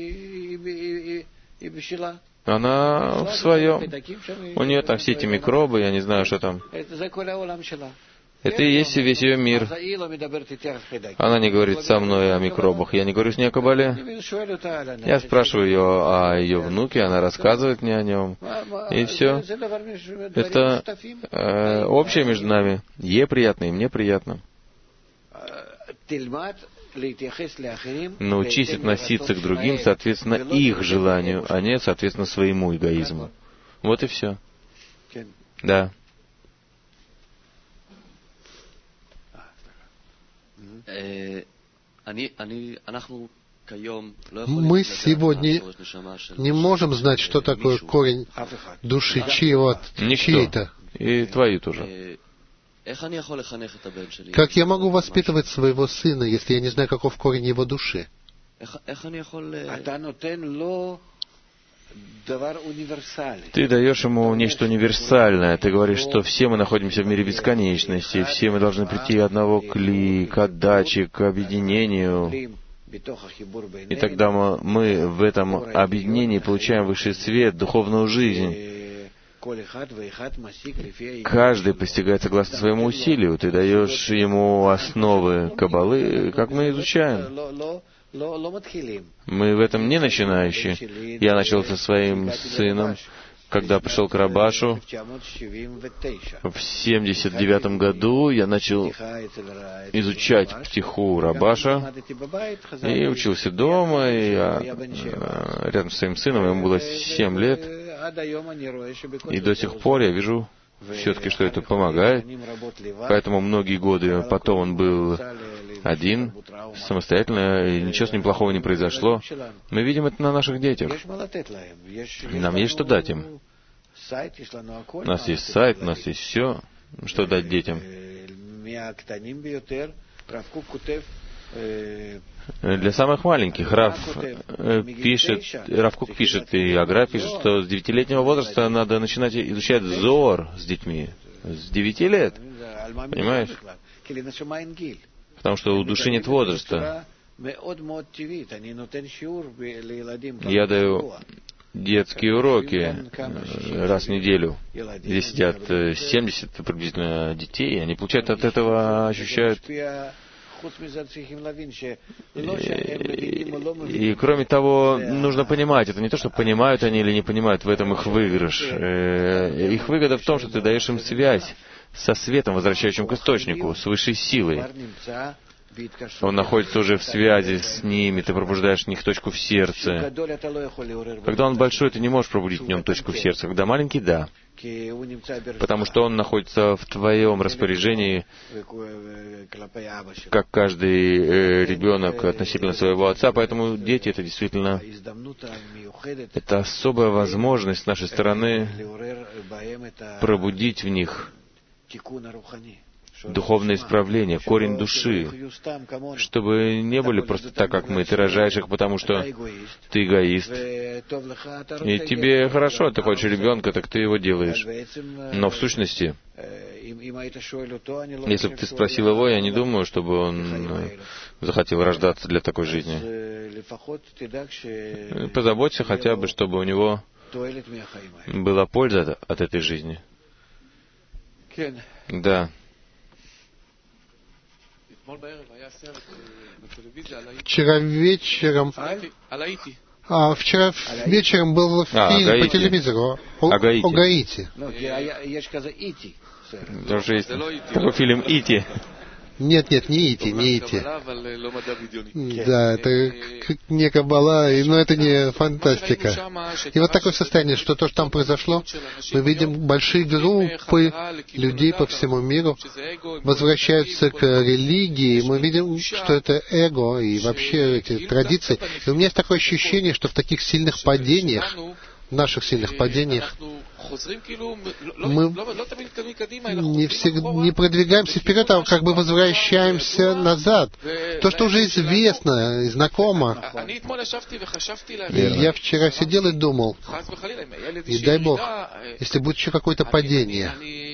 Она в своем. У нее там все эти микробы, я не знаю, что там. Это и есть весь ее мир. Она не говорит со мной о микробах. Я не говорю с ней о каббале. Я спрашиваю ее о ее внуке, она рассказывает мне о нем. И все. Это э, общее между нами. Ей приятно, и мне приятно. Научись относиться к другим соответственно их желанию, а не соответственно своему эгоизму. Вот и все. Да. Мы сегодня не можем знать, что такое корень души чьего, чьей-то. И твои тоже. Как я могу воспитывать своего сына, если я не знаю, каков корень его души? Ты даешь ему нечто универсальное. Ты говоришь, что все мы находимся в мире бесконечности, все мы должны прийти одного кли, к отдаче, к объединению. И тогда мы, мы в этом объединении получаем высший свет, духовную жизнь. Каждый постигает согласно своему усилию. Ты даешь ему основы каббалы, как мы изучаем. Мы в этом не начинающие. Я начал со своим сыном, когда пришел к Рабашу. В семьдесят девятом году я начал изучать птиху Рабаша и учился дома, и я, рядом с своим сыном, ему было семь лет. И до сих пор я вижу все-таки, что это помогает. Поэтому многие годы потом он был один, самостоятельно, и ничего с ним плохого не произошло. Мы видим это на наших детях. Нам есть что дать им. У нас есть сайт, у нас есть все, что дать детям. Для самых маленьких. Рав пишет, Рав Кук пишет, и Агра пишет, что с девятилетнего возраста надо начинать изучать зоар с детьми. С девяти лет. Понимаешь? Потому что у души нет возраста. Я даю детские уроки раз в неделю. Здесь сидят семьдесят приблизительно детей, и они получают от этого, ощущают. И, и кроме того, нужно понимать, это не то, что понимают они или не понимают, в этом их выигрыш. Их выгода в том, что ты даешь им связь со светом, возвращающим к источнику, с высшей силой. Он находится уже в связи с ними, ты пробуждаешь в них точку в сердце. Когда он большой, ты не можешь пробудить в нем точку в сердце. Когда маленький, да. Потому что он находится в твоем распоряжении, как каждый э, ребенок относительно своего отца. Поэтому дети — это действительно это особая возможность с нашей стороны пробудить в них духовное исправление, корень души, чтобы не были просто так, как мы. Ты рожаешь их, потому что ты эгоист. И тебе хорошо, ты хочешь ребенка, так ты его делаешь. Но в сущности, если бы ты спросил его, я не думаю, чтобы он захотел рождаться для такой жизни. Позаботься хотя бы, чтобы у него была польза от этой жизни. Да. Вчера вечером, а, вчера вечером был фильм а, по телевизору о, о Гаити. О Гаити. Даже есть такой фильм «Ити». Нет, нет, не Ити, не Ити. Да, это не Каббала, но это не фантастика. И вот такое состояние, что то, что там произошло, мы видим большие группы людей по всему миру возвращаются к религии, мы видим, что это эго и вообще эти традиции. И у меня есть такое ощущение, что в таких сильных падениях, в наших сильных падениях, мы не, всегда, не продвигаемся вперед, а как бы возвращаемся назад. То, что уже известно и знакомо. И я вчера сидел и думал, и дай Бог, если будет еще какое-то падение,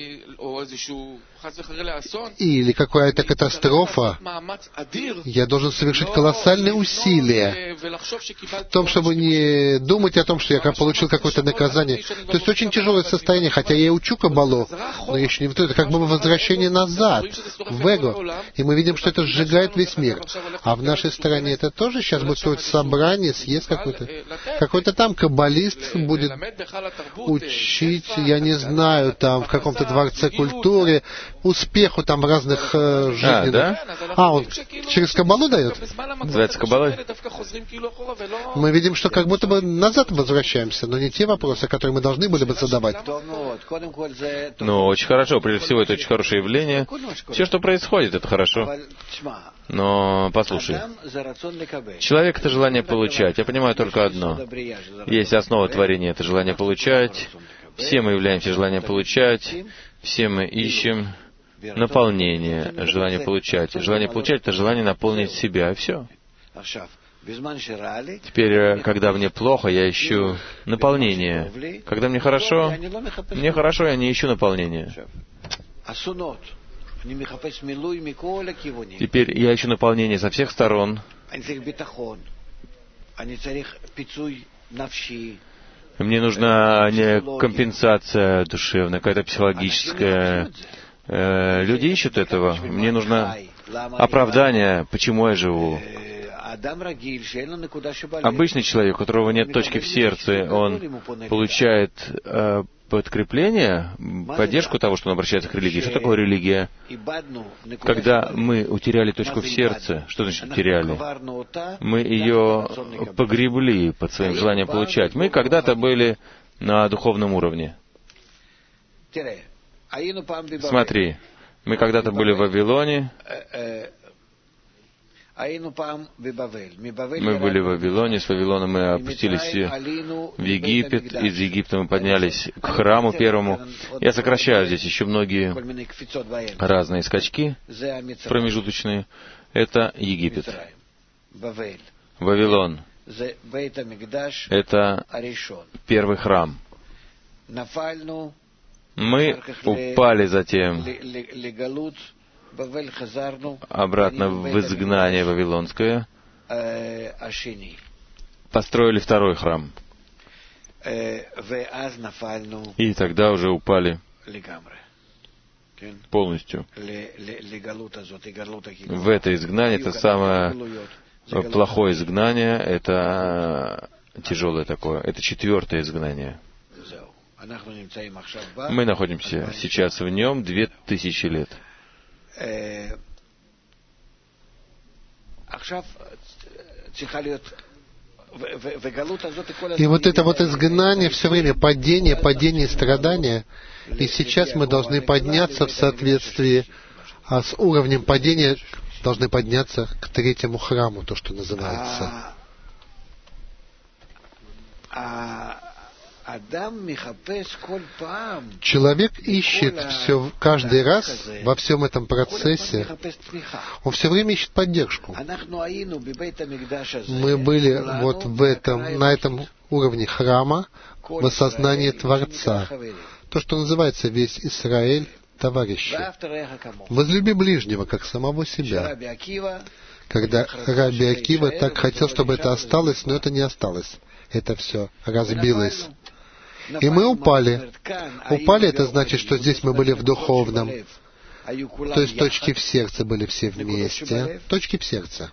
или какая-то катастрофа, я должен совершить колоссальные усилия в том, чтобы не думать о том, что я получил какое-то наказание. То есть очень тяжелое состояние, хотя я и учу Каббалу, но я еще не в это как бы возвращение назад, в эго. И мы видим, что это сжигает весь мир. А в нашей стране это тоже сейчас будет какое-то собрание, съезд какой-то. Какой-то там каббалист будет учить, я не знаю, там в каком-то дворце культуры, успеху там разных э, жизненных. А, да? а, он через Каббалу дает? Называется Каббалой? Мы видим, что как будто бы назад возвращаемся, но не те вопросы, которые мы должны были бы задавать. Ну, очень хорошо. Прежде всего, это очень хорошее явление. Все, что происходит, это хорошо. Но послушай, человек — это желание получать. Я понимаю только одно. Есть основа творения — это желание получать. Все мы являемся желанием получать. Все мы ищем наполнение, желание получать. Желание получать — это желание наполнить себя, и все. Теперь, когда мне плохо, я ищу наполнение. Когда мне хорошо, мне хорошо, я не ищу наполнения. Теперь я ищу наполнение со всех сторон. Мне нужна не компенсация душевная, какая-то психологическая. Люди ищут этого. Мне нужно оправдание, почему я живу. Обычный человек, у которого нет точки в сердце, он получает э, подкрепление, поддержку того, что он обращается к религии. Что такое религия? Когда мы утеряли точку в сердце, что значит утеряли? Мы ее погребли под своим желанием получать. Мы когда-то были на духовном уровне. Смотри, мы когда-то были в Вавилоне. Мы были в Вавилоне, с Вавилона мы опустились в Египет, из Египта мы поднялись к храму первому. Я сокращаю здесь еще многие разные скачки промежуточные. это Египет. Вавилон — это первый храм. Мы упали затем обратно в изгнание вавилонское, построили второй храм. И тогда уже упали полностью в это изгнание. Это самое плохое изгнание, это тяжелое такое. Это четвертое изгнание. Мы находимся сейчас в нем две тысячи лет. И вот это вот изгнание, все время падение, падение, страдания. И сейчас мы должны подняться в соответствии а с уровнем падения, должны подняться к третьему храму, то, что называется. Человек ищет все, каждый раз во всем этом процессе, он все время ищет поддержку. Мы были вот в этом, на этом уровне храма, в осознании Творца. То, что называется весь Израиль, товарищи. Возлюби ближнего, как самого себя. Когда Раби Акива так хотел, чтобы это осталось, но это не осталось. Это все разбилось. И мы упали. Упали — это значит, что здесь мы были в духовном. То есть точки в сердце были все вместе. Точки в сердце.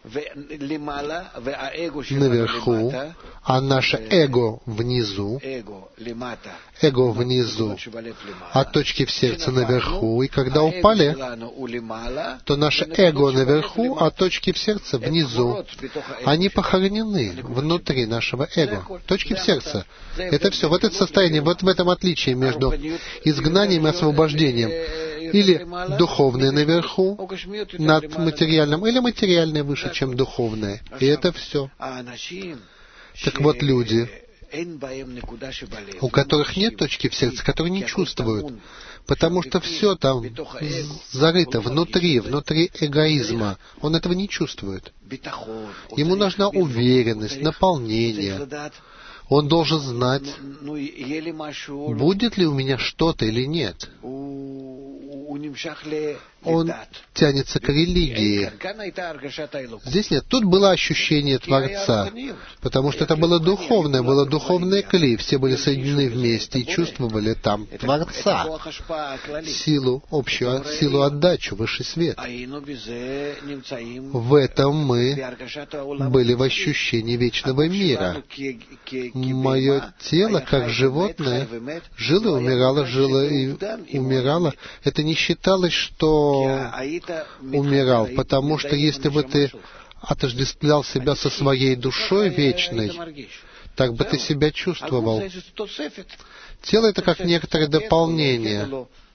Наверху, а наше эго внизу. Эго внизу, а точки в сердце наверху. И когда упали, то наше эго наверху, а точки в сердце внизу. Они похоронены внутри нашего эго. Точки в сердце. Это все. Вот это состояние, вот в этом отличие между изгнанием и освобождением. Или духовное наверху, над материальным, или материальное выше, чем духовное. И это все. Так вот, люди, у которых нет точки в сердце, которые не чувствуют, потому что все там зарыто внутри, внутри эгоизма. Он этого не чувствует. Ему нужна уверенность, наполнение. Он должен знать, будет ли у меня что-то или нет. Он тянется к религии. Здесь нет. Тут было ощущение Творца, потому что это было духовное, было духовное клей. Все были соединены вместе и чувствовали там Творца, силу общую, силу отдачу, высший свет. В этом мы были в ощущении вечного мира. Мое тело, как животное, жило и умирало, жило и умирало. Это не считалось, что умирал, потому что если бы ты отождествлял себя со своей душой вечной, так бы ты себя чувствовал. Тело — это как некоторое дополнение.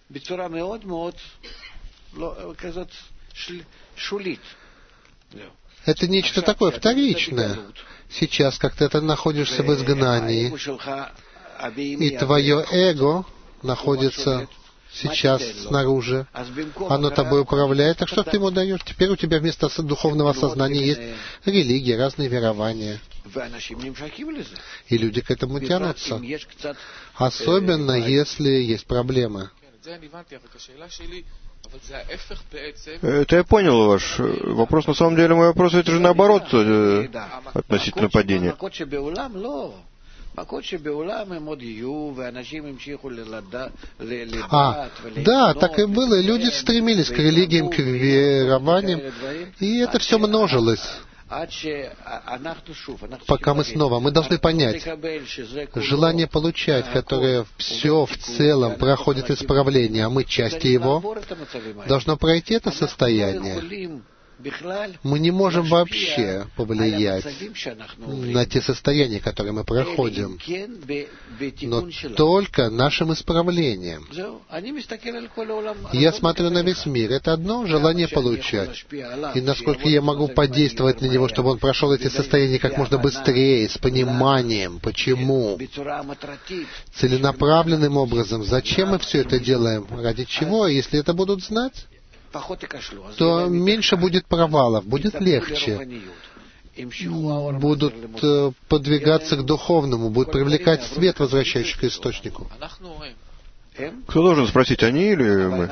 Это нечто такое вторичное. Сейчас, как ты находишься в изгнании, и твое эго находится сейчас снаружи, оно тобой управляет, так что ты ему даешь? Теперь у тебя вместо духовного сознания есть религия, разные верования. И люди к этому тянутся. Особенно, если есть проблемы. Это я понял ваш вопрос. На самом деле, мой вопрос, это же наоборот э, относительно падения. А, да, так и было. Люди стремились к религиям, к верованиям, и это все множилось. Пока мы снова, мы должны понять, желание получать, которое все в целом проходит исправление, а мы части его, должно пройти это состояние. Мы не можем вообще повлиять на те состояния, которые мы проходим, но только нашим исправлением. Я смотрю на весь мир. Это одно желание получать. И насколько я могу подействовать на него, чтобы он прошел эти состояния как можно быстрее, с пониманием, почему. Целенаправленным образом. Зачем мы все это делаем? Ради чего? Если это будут знать, то меньше будет провалов, будет легче. Будут э, подвигаться к духовному, будут привлекать свет, возвращающий к источнику. Кто должен спросить, они или мы?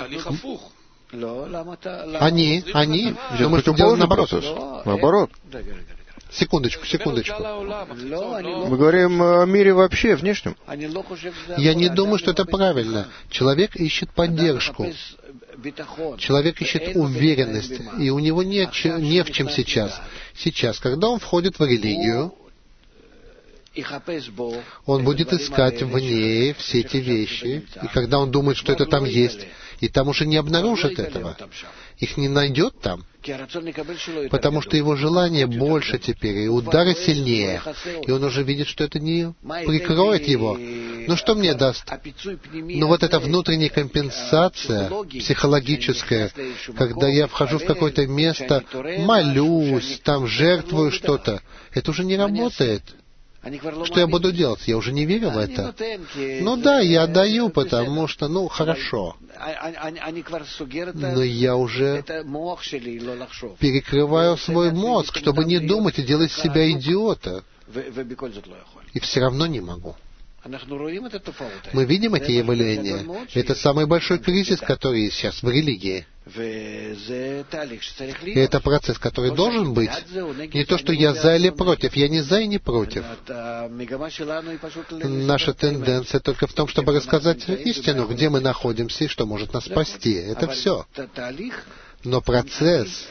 Они, они, но мы что делаем наоборот. Наоборот. Секундочку, секундочку. Мы говорим о мире вообще, внешнем. Я не думаю, что это правильно. Человек ищет поддержку. Человек ищет уверенность, и у него нет, не в чем сейчас. Сейчас, когда он входит в религию, он будет искать в ней все эти вещи, и когда он думает, что это там есть, и там уже не обнаружит этого, их не найдет там, потому что его желание больше теперь, и удары сильнее, и он уже видит, что это не прикроет его. Ну что мне даст? Ну вот эта внутренняя компенсация психологическая, когда я вхожу в какое-то место, молюсь, там жертвую что-то, это уже не работает. Что я буду делать? Я уже не верю в это. Ну да, я отдаю, потому что, ну, хорошо. Но я уже перекрываю свой мозг, чтобы не думать и делать из себя идиота. И все равно не могу. Мы видим эти явления. Это самый большой кризис, который есть сейчас в религии. И это процесс, который должен быть. Не то, что я за или против. Я не за и не против. Наша тенденция только в том, чтобы рассказать истину, где мы находимся и что может нас спасти. Это все. Но процесс...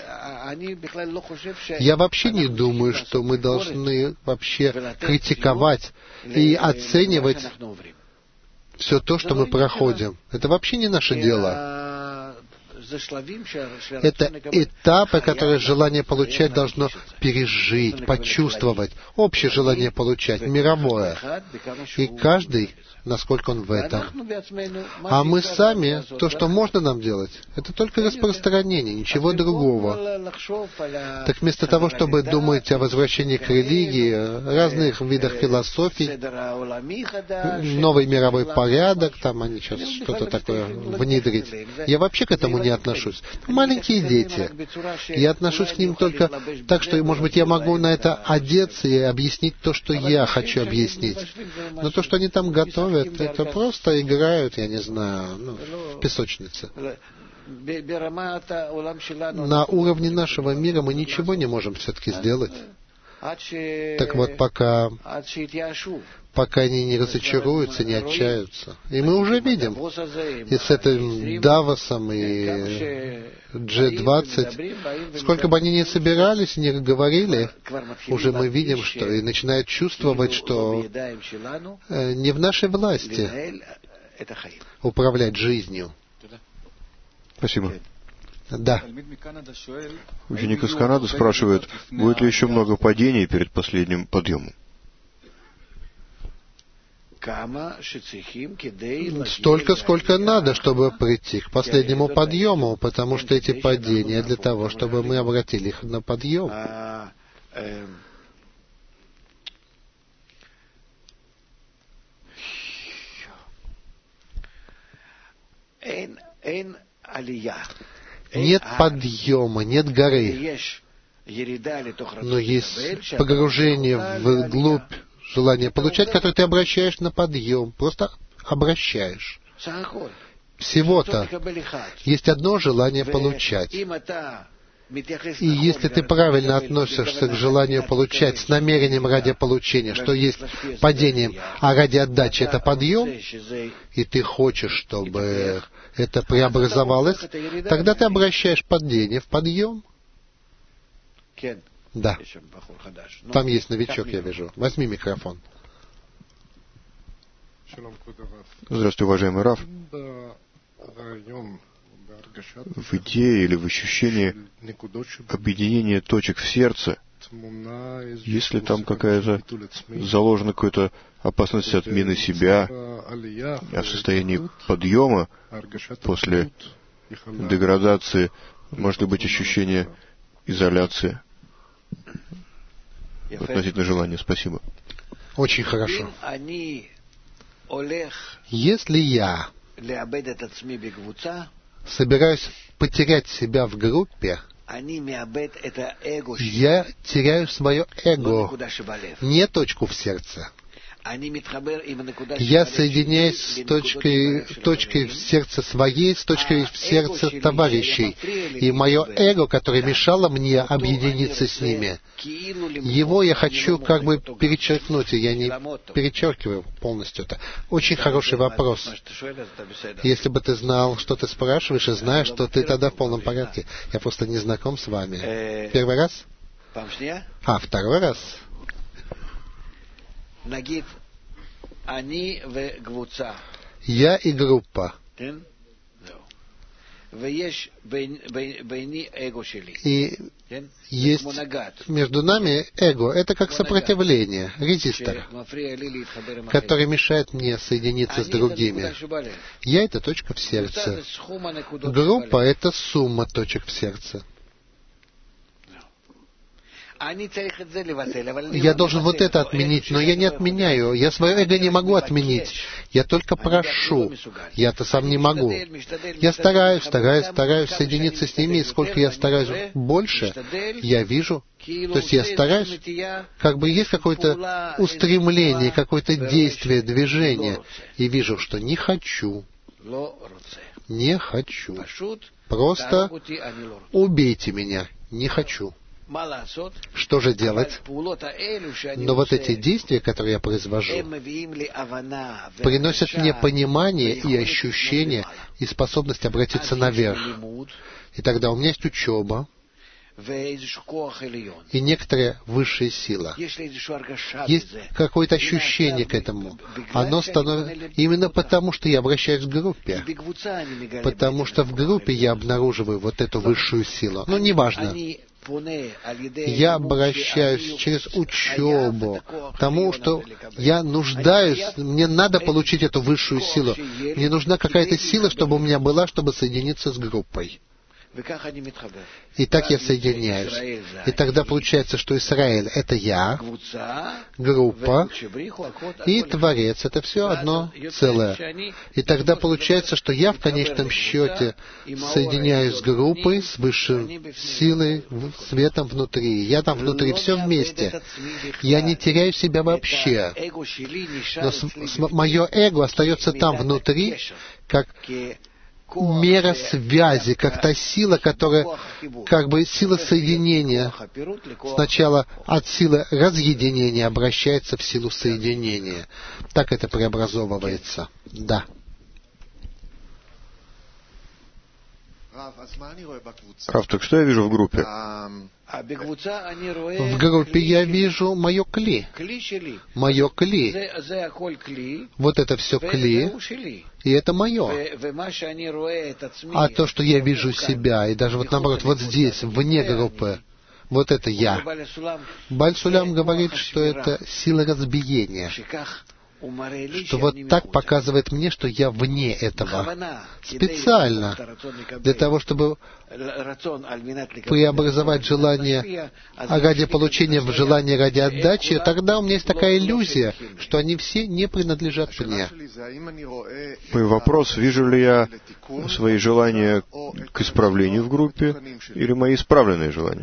Я вообще не думаю, что мы должны вообще критиковать и оценивать все то, что мы проходим. Это вообще не наше дело. Это этапы, которые желание получать должно пережить, почувствовать. Общее желание получать, мировое. И каждый, насколько он в этом. А мы сами, то, что можно нам делать, это только распространение, ничего другого. Так вместо того, чтобы думать о возвращении к религии, разных видах философий, новый мировой порядок, там они сейчас что-то такое внедрить, я вообще к этому не отношусь. Маленькие дети. Я отношусь к ним только так, что, может быть, я могу на это одеться и объяснить то, что я хочу объяснить. Но то, что они там готовят, это просто играют, я не знаю, ну, в песочнице. На уровне нашего мира мы ничего не можем все-таки сделать. Так вот, пока, пока они не разочаруются, не отчаются. И мы уже видим, и с этим Давосом, и джи двадцать, сколько бы они ни собирались, ни говорили, уже мы видим, что и начинают чувствовать, что э, не в нашей власти управлять жизнью. Спасибо. Да. Ученик из Канады спрашивает, будет ли еще много падений перед последним подъемом? Столько, сколько надо, чтобы прийти к последнему подъему, потому что эти падения для того, чтобы мы обратили их на подъем. Нет подъема, нет горы, но есть погружение вглубь желания получать, которое ты обращаешь на подъем, просто обращаешь. Всего-то есть одно желание получать. И если ты правильно относишься к желанию получать с намерением ради получения, что есть падением, а ради отдачи это подъем, и ты хочешь, чтобы это преобразовалось, тогда ты обращаешь падение в подъем. Да. Там есть новичок, я вижу. Возьми микрофон. Здравствуйте, уважаемый Рав. В идее или в ощущении объединения точек в сердце, если там какая-то заложена какая-то опасность отмены себя, а в состоянии подъема после деградации может быть ощущение изоляции относительно желания. Спасибо. Очень хорошо. Если я собираюсь потерять себя в группе, я теряю свое эго, не точку в сердце. Я соединяюсь с точкой, точкой в сердце своей, с точкой в сердце товарищей. И мое эго, которое мешало мне объединиться с ними, его я хочу как бы перечеркнуть, и я не перечеркиваю полностью это. Очень хороший вопрос. Если бы ты знал, что ты спрашиваешь, и знаешь, что ты тогда в полном порядке. Я просто не знаком с вами. Первый раз? А, второй раз? Я и группа. И есть между нами эго. Это как сопротивление, резистор, который мешает мне соединиться с другими. Я — это точка в сердце. Группа — это сумма точек в сердце. Я должен вот это отменить, но я не отменяю. Я свое эго не могу отменить. Я только прошу. Я-то сам не могу. Я стараюсь, стараюсь, стараюсь соединиться с ними, и сколько я стараюсь больше, я вижу, то есть я стараюсь, как бы есть какое-то устремление, какое-то действие, движение, и вижу, что не хочу. Не хочу. Просто убейте меня. Не хочу. Что же делать? Но вот эти действия, которые я произвожу, приносят мне понимание и ощущение, и способность обратиться наверх. И тогда у меня есть учеба, и некоторая высшая сила. Есть какое-то ощущение к этому. Оно становится именно потому, что я обращаюсь к группе. Потому что в группе я обнаруживаю вот эту высшую силу. Ну, неважно. Я обращаюсь через учебу к тому, что я нуждаюсь, мне надо получить эту высшую силу. Мне нужна какая-то сила, чтобы у меня была, чтобы соединиться с группой. И так я соединяюсь. И тогда получается, что Израиль — это я, группа, и Творец — это все одно целое. И тогда получается, что я в конечном счете соединяюсь с группой, с высшей силой, светом внутри. Я там внутри, все вместе. Я не теряю себя вообще. Но с, с, мое эго остается там внутри, как мера связи, как та сила, которая, как бы сила соединения, сначала от силы разъединения обращается в силу соединения. Так это преобразовывается. Да. Рав, так что я вижу в группе? В группе я вижу мое кли. Мое кли. Вот это все кли. И это мое. А то, что я вижу себя, и даже вот наоборот, вот здесь, вне группы, вот это я. Баль Сулям говорит, что это сила разбиения. Что вот так показывает мне, что я вне этого. Специально. Для того, чтобы преобразовать желание ради получения в желание ради отдачи, тогда у меня есть такая иллюзия, что они все не принадлежат мне. Мой вопрос, вижу ли я свои желания к исправлению в группе или мои исправленные желания?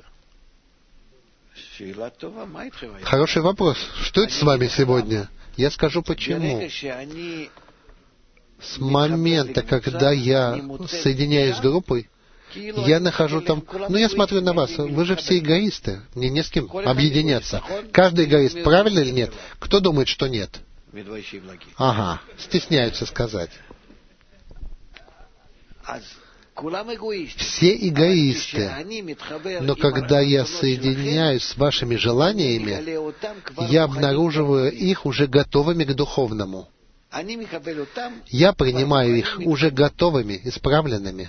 Хороший вопрос. Что это с вами сегодня? Я скажу почему. С момента, когда я соединяюсь с группой, я нахожу там... Ну, я смотрю на вас. Вы же все эгоисты. Мне не с кем объединяться. Каждый эгоист, правильно или нет? Кто думает, что нет? Ага. Стесняются сказать. Все эгоисты. Но когда я соединяюсь с вашими желаниями, я обнаруживаю их уже готовыми к духовному. Я принимаю их уже готовыми, исправленными.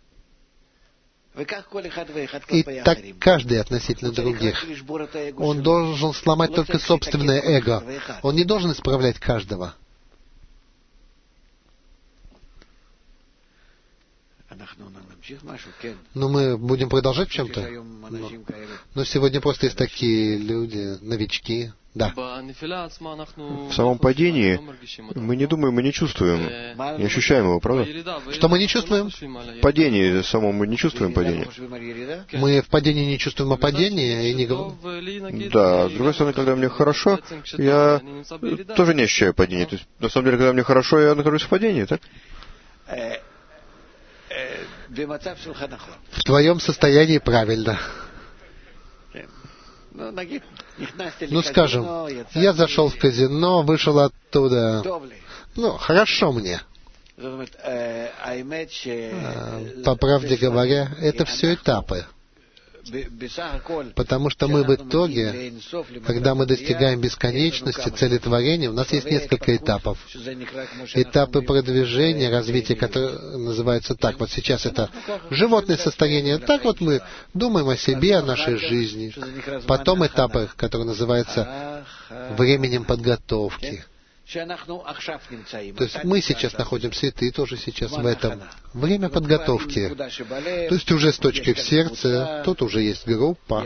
И так каждый относительно других. Он должен сломать только собственное эго. Он не должен исправлять каждого. Но мы будем продолжать в чем-то? Но, но сегодня просто есть такие люди, новички. Да. В самом падении мы не думаем, мы не чувствуем, не ощущаем его, правда? Что мы не чувствуем? Падение само мы не чувствуем падение. Мы в падении не чувствуем о падении и не говорим. Да, с другой стороны, когда мне хорошо, я тоже не ощущаю падения. То есть, на самом деле, когда мне хорошо, я нахожусь в падении, так? В твоем состоянии правильно. Ну, скажем, я зашел в казино, вышел оттуда. Ну, хорошо мне. По правде говоря, это все этапы. Потому что мы в итоге, когда мы достигаем бесконечности, целетворения, у нас есть несколько этапов. Этапы продвижения, развития, которые называются так. Вот сейчас это животное состояние. Так вот мы думаем о себе, о нашей жизни. Потом этапы, которые называются временем подготовки. То есть мы сейчас находимся, и ты тоже сейчас в этом. Время подготовки. То есть уже с точки в сердце, тут уже есть группа,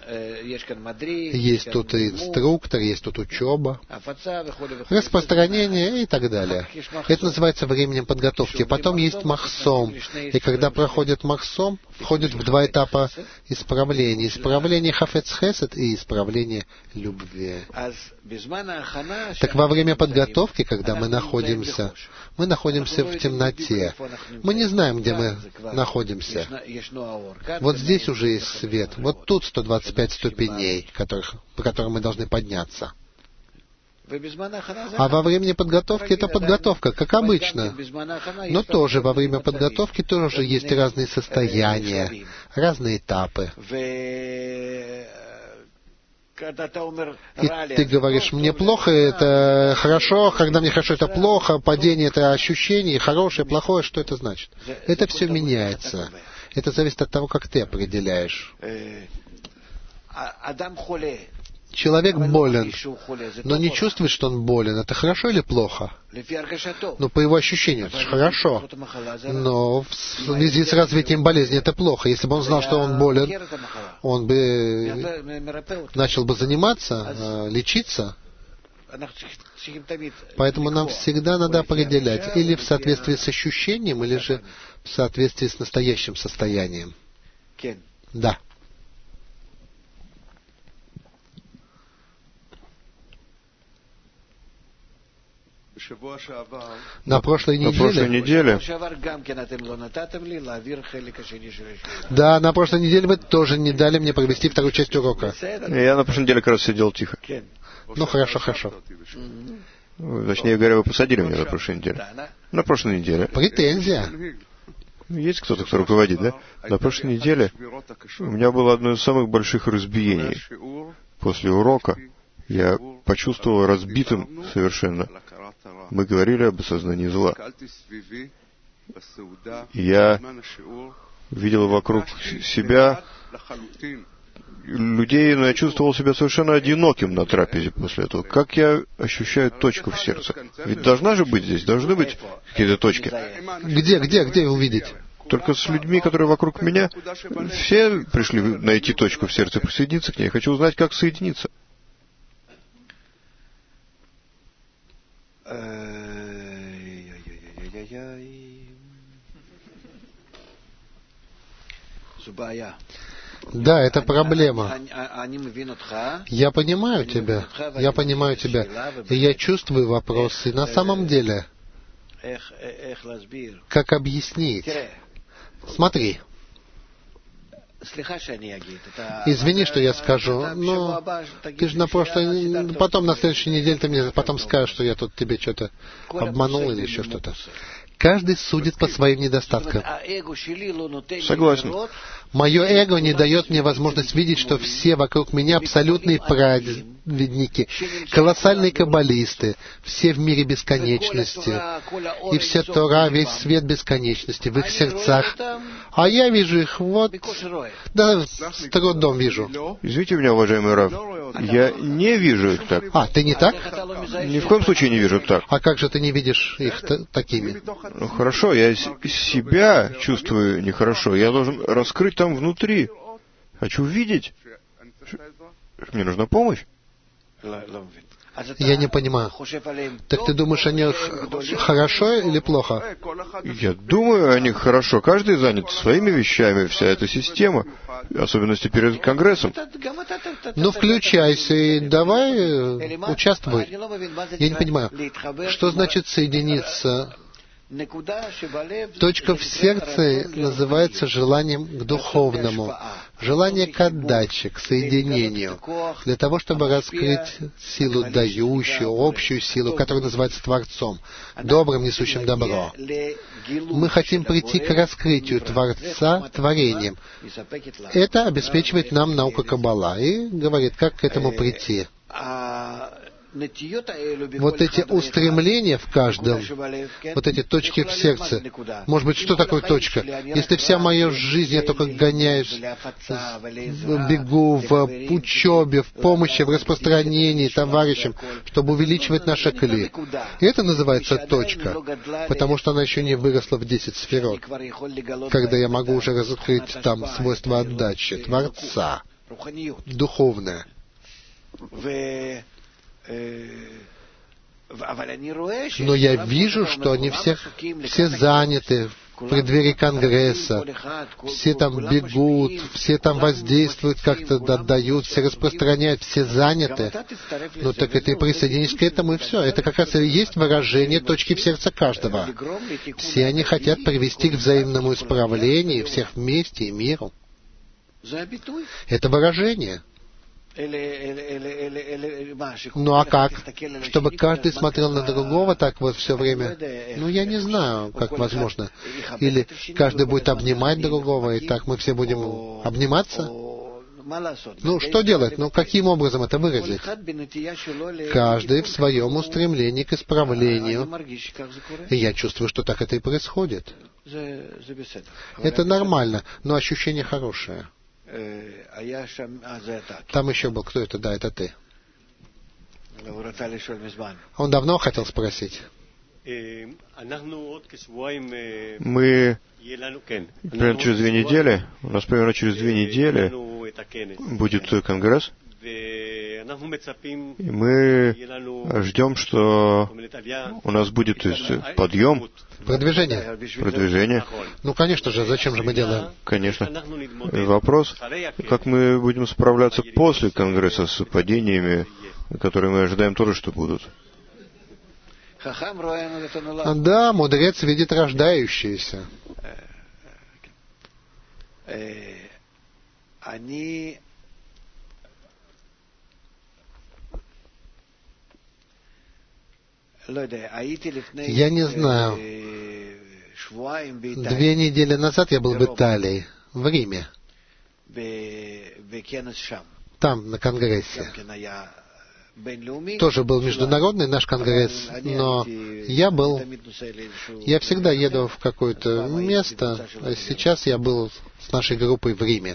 есть тут инструктор, есть тут учеба, распространение и так далее. Это называется временем подготовки. Потом есть махсом. И когда проходит махсом, входит в два этапа исправления. Исправление хафец хесед и исправление любви. Так во время подготовки, когда мы находимся, мы находимся в темноте. Мы не знаем, где мы находимся. Вот здесь уже есть свет. Вот тут сто двадцать пять ступеней, которых, по которым мы должны подняться. А во время подготовки это подготовка, как обычно. Но тоже во время подготовки тоже есть разные состояния, разные этапы. И ты говоришь, мне плохо, это хорошо, когда мне хорошо, это плохо, падение, это ощущение, хорошее, плохое, что это значит? Это все меняется. Это зависит от того, как ты определяешь. Человек болен, но не чувствует, что он болен. Это хорошо или плохо? Ну, по его ощущению, это хорошо. Но в связи с развитием болезни это плохо. Если бы он знал, что он болен, он бы начал бы заниматься, лечиться. Поэтому нам всегда надо определять, или в соответствии с ощущением, или же в соответствии с настоящим состоянием. Да. На прошлой неделе, на прошлой неделе да, на прошлой неделе вы тоже не дали мне провести вторую часть урока. Я на прошлой неделе как раз сидел тихо. Ну, хорошо, хорошо. Точнее говоря, вы посадили меня на прошлой неделе. На прошлой неделе. Претензия. Есть кто-то, кто руководит, да? На прошлой неделе у меня было одно из самых больших разбиений. После урока я почувствовал разбитым совершенно. Мы говорили об осознании зла. Я видел вокруг себя людей, но я чувствовал себя совершенно одиноким на трапезе после этого. Как я ощущаю точку в сердце? Ведь должна же быть здесь, должны быть какие-то точки. Где, где, где увидеть? Только с людьми, которые вокруг меня, все пришли найти точку в сердце, присоединиться к ней. Я хочу узнать, как соединиться. Да, это проблема. Я понимаю тебя, я понимаю тебя, и я чувствую вопросы. На самом деле, как объяснить? Смотри. Извини, что я скажу, но ты же на прошлой... Потом на следующей неделе ты мне потом скажешь, что я тут тебе что-то обманул или еще что-то. Каждый судит по своим недостаткам. Согласен. Мое эго не дает мне возможность видеть, что все вокруг меня абсолютные праведники, колоссальные каббалисты, все в мире бесконечности, и вся Тора, весь свет бесконечности в их сердцах. А я вижу их вот, да, с трудом вижу. Извините меня, уважаемый Рав, я не вижу их так. А, ты не так? Ни в коем случае не вижу так. А как же ты не видишь их такими? Ну хорошо, я себя чувствую нехорошо. Я должен раскрыть там внутри. Хочу видеть. Мне нужна помощь. Я не понимаю. Так ты думаешь о них хорошо или плохо? Я думаю о них хорошо. Каждый занят своими вещами, вся эта система, особенности перед Конгрессом. Ну, включайся и давай участвуй. Я не понимаю, что значит соединиться? Точка в сердце называется желанием к духовному, желание к отдаче, к соединению, для того, чтобы раскрыть силу дающую, общую силу, которая называется Творцом, добрым, несущим добро. Мы хотим прийти к раскрытию Творца творением. Это обеспечивает нам наука Каббала и говорит, как к этому прийти. Вот эти устремления в каждом, вот эти точки в сердце. Может быть, что такое точка? Если вся моя жизнь, я только гоняюсь, бегу в учебе, в помощи, в распространении товарищам, чтобы увеличивать наши кли. И это называется точка, потому что она еще не выросла в десять сферот, когда я могу уже раскрыть там свойства отдачи, Творца, духовное. Но я вижу, что они все, все заняты в преддверии Конгресса, все там бегут, все там воздействуют, как-то отдают, все распространяют, все заняты. Ну так и ты присоединись к этому, и все. Это как раз и есть выражение точки в сердце каждого. Все они хотят привести к взаимному исправлению всех вместе и миру. Это выражение. Ну а как? Чтобы каждый смотрел на другого так вот все время? Ну я не знаю, как возможно. Или каждый будет обнимать другого, и так мы все будем обниматься? Ну что делать? Ну каким образом это выразить? Каждый в своем устремлении к исправлению. И я чувствую, что так это и происходит. Это нормально, но ощущение хорошее. Там еще был, кто это? Да, это ты. Он давно хотел спросить. Мы примерно через две недели, у нас примерно через две недели будет конгресс, и мы ждем, что у нас будет то есть, подъем, продвижение. продвижение. Ну, конечно же, зачем же мы делаем? Конечно. И вопрос, как мы будем справляться после конгресса с падениями, которые мы ожидаем тоже, что будут. Да, мудрец видит рождающиеся. Я не знаю. Две недели назад я был в Италии, в Риме. Там, на конгрессе. Тоже был международный наш конгресс, но я был... Я всегда еду в какое-то место, а сейчас я был с нашей группой в Риме.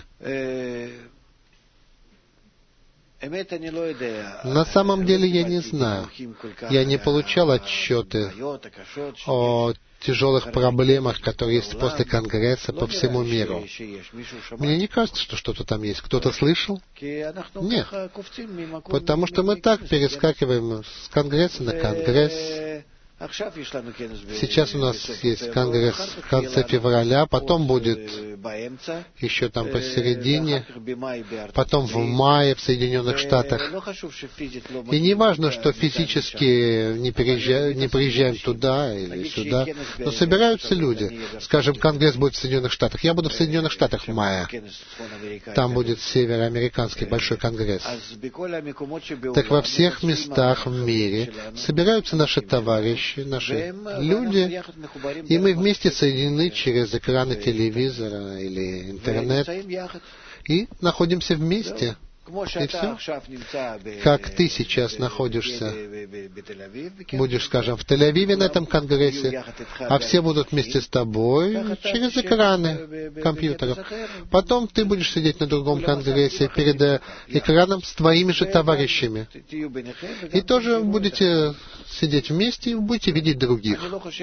На самом деле я не знаю. Я не получал отчеты о тяжелых проблемах, которые есть после Конгресса по всему миру. Мне не кажется, что что-то там есть. Кто-то слышал? Нет. Потому что мы так перескакиваем с Конгресса на Конгресс. Сейчас у нас есть конгресс в конце февраля, потом будет еще там посередине, потом в мае в Соединенных Штатах. И не важно, что физически не приезжаем, не приезжаем туда или сюда, но собираются люди. Скажем, конгресс будет в Соединенных Штатах. Я буду в Соединенных Штатах в мае. Там будет североамериканский большой конгресс. Так во всех местах в мире собираются наши товарищи, наши люди, и мы вместе соединены через экраны телевизора или интернет, и находимся вместе. И все. Как ты сейчас находишься, будешь, скажем, в Тель-Авиве на этом конгрессе, а все будут вместе с тобой через экраны компьютеров. Потом ты будешь сидеть на другом конгрессе перед экраном с твоими же товарищами. И тоже будете сидеть вместе и будете видеть других.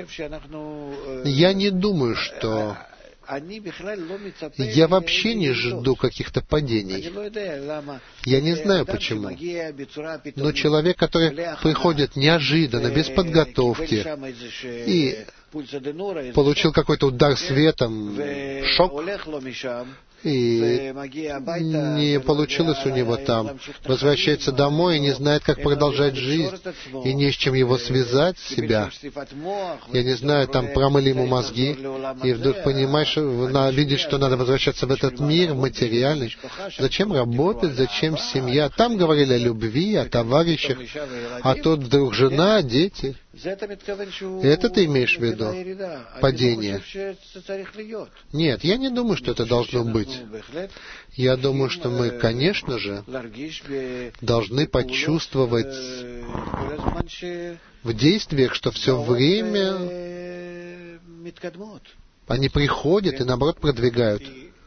Я не думаю, что... Я вообще не жду каких-то падений. Я не знаю почему. Но человек, который приходит неожиданно, без подготовки, и получил какой-то удар светом, шок, и не получилось у него там, возвращается домой и не знает, как продолжать жизнь, и не с чем его связать, себя. Я не знаю, там промыли ему мозги, и вдруг понимаешь, видишь, что надо возвращаться в этот мир материальный. Зачем работать, зачем семья? Там говорили о любви, о товарищах, а тут вдруг жена, дети. Это ты имеешь в виду? Падение? Нет, я не думаю, что это должно быть. Я думаю, что мы, конечно же, должны почувствовать в действиях, что все время они приходят и, наоборот, продвигают.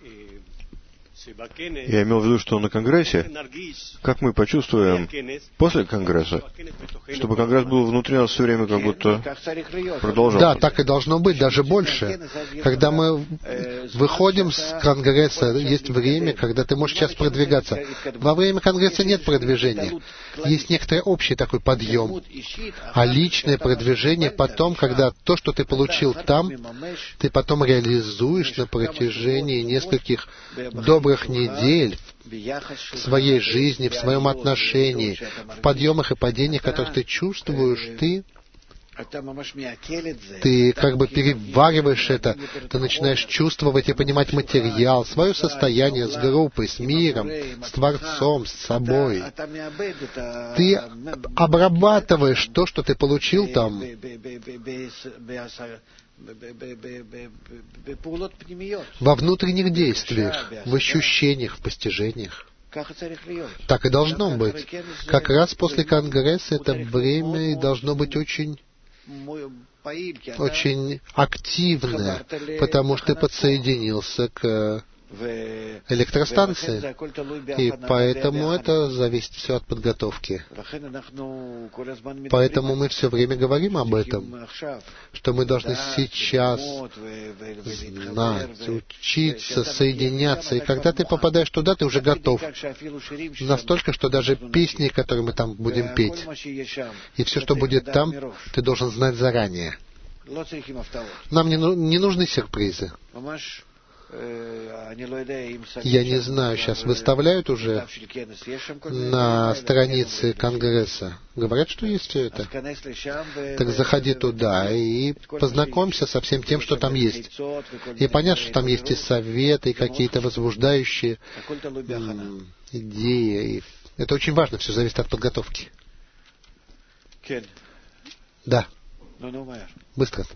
Я имел в виду, что на Конгрессе, как мы почувствуем после Конгресса, чтобы Конгресс был внутри нас все время как будто продолжался. Да, так и должно быть, даже больше. Когда мы выходим с Конгресса, есть время, когда ты можешь сейчас продвигаться. Во время Конгресса нет продвижения. Есть некоторый общий такой подъем. А личное продвижение потом, когда то, что ты получил там, ты потом реализуешь на протяжении нескольких добрых недель в своей жизни, в своем отношении, в подъемах и падениях, которых ты чувствуешь, ты, ты как бы перевариваешь это, ты начинаешь чувствовать и понимать материал, свое состояние с группой, с миром, с Творцом, с собой. Ты обрабатываешь то, что ты получил там, во внутренних действиях, в ощущениях, в постижениях. Так и должно быть. Как раз после Конгресса это время и должно быть очень, очень активное, потому что ты подсоединился к электростанции, и поэтому это зависит все от подготовки. Поэтому мы все время говорим об этом, что мы должны сейчас знать, учиться, соединяться, и когда ты попадаешь туда, ты уже готов. Настолько, что даже песни, которые мы там будем петь, и все, что будет там, ты должен знать заранее. Нам не, не нужны сюрпризы. Я не знаю, сейчас выставляют уже на странице Конгресса. Говорят, что есть все это. Так заходи туда и познакомься со всем тем, что там есть. И понятно, что там есть и советы, и какие-то возбуждающие м, идеи. Это очень важно, все зависит от подготовки. Да. Быстро.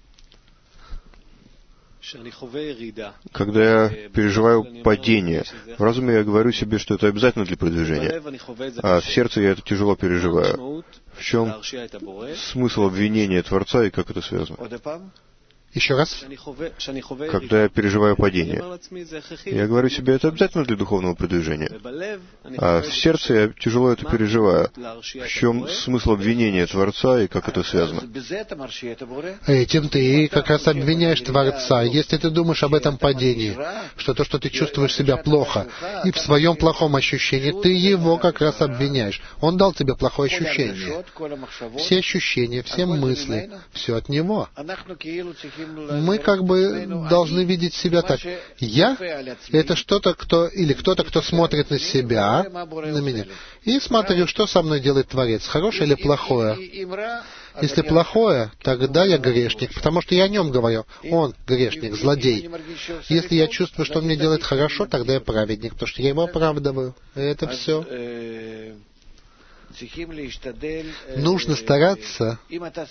Когда я переживаю падение, в разуме я говорю себе, что это обязательно для продвижения, а в сердце я это тяжело переживаю. В чем смысл обвинения Творца и как это связано? Еще раз. Когда я переживаю падение, я говорю себе, это обязательно для духовного продвижения. А в сердце я тяжело это переживаю. В чем смысл обвинения Творца и как это связано? Этим ты как раз обвиняешь Творца. Если ты думаешь об этом падении, что то, что ты чувствуешь себя плохо, и в своем плохом ощущении, ты его как раз обвиняешь. Он дал тебе плохое ощущение. Все ощущения, все мысли, все от него. Мы как бы должны видеть себя так. Я — это что-то, кто, или кто-то, кто смотрит на себя, на меня, и смотрю, что со мной делает Творец, хорошее или плохое. Если плохое, тогда я грешник, потому что я о нем говорю. Он грешник, злодей. Если я чувствую, что он мне делает хорошо, тогда я праведник, потому что я его оправдываю. И это все. нужно стараться,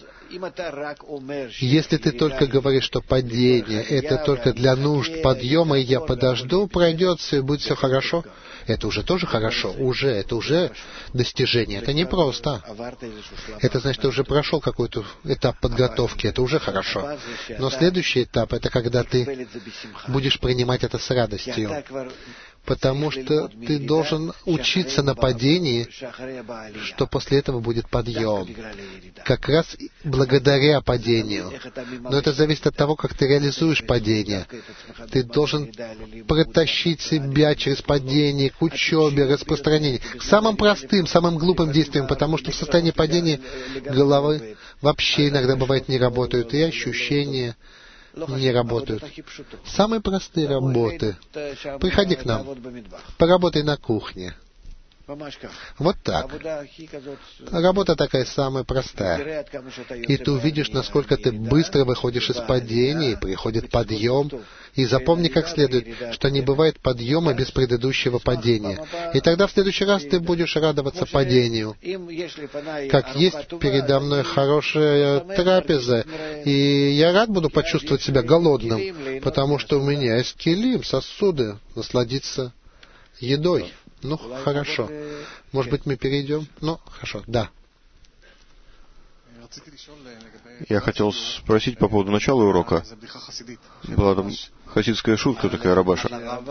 если ты только говоришь, что падение — это только для нужд подъема, и я подожду, пройдет все, и будет все хорошо, это уже тоже хорошо, уже, это уже достижение, это не просто. Это значит, ты уже прошел какой-то этап подготовки, это уже хорошо. Но следующий этап — это когда ты будешь принимать это с радостью. Потому что ты должен учиться на падении, что после этого будет подъем. Как раз благодаря падению. Но это зависит от того, как ты реализуешь падение. Ты должен протащить себя через падение к учебе, распространению, к самым простым, самым глупым действиям, потому что в состоянии падения головы вообще иногда бывает не работают, и ощущения не работают. Самые простые работы. Приходи к нам, поработай на кухне. Вот так. Работа такая самая простая. И ты увидишь, насколько ты быстро выходишь из падения, и приходит подъем. И запомни как следует, что не бывает подъема без предыдущего падения. И тогда в следующий раз ты будешь радоваться падению. Как есть передо мной хорошая трапеза, и я рад буду почувствовать себя голодным, потому что у меня есть килим, сосуды, насладиться едой. Ну, хорошо. Может быть, мы перейдем? Ну, хорошо, да. Я хотел спросить по поводу начала урока. Была там хасидская шутка такая, Рабаша.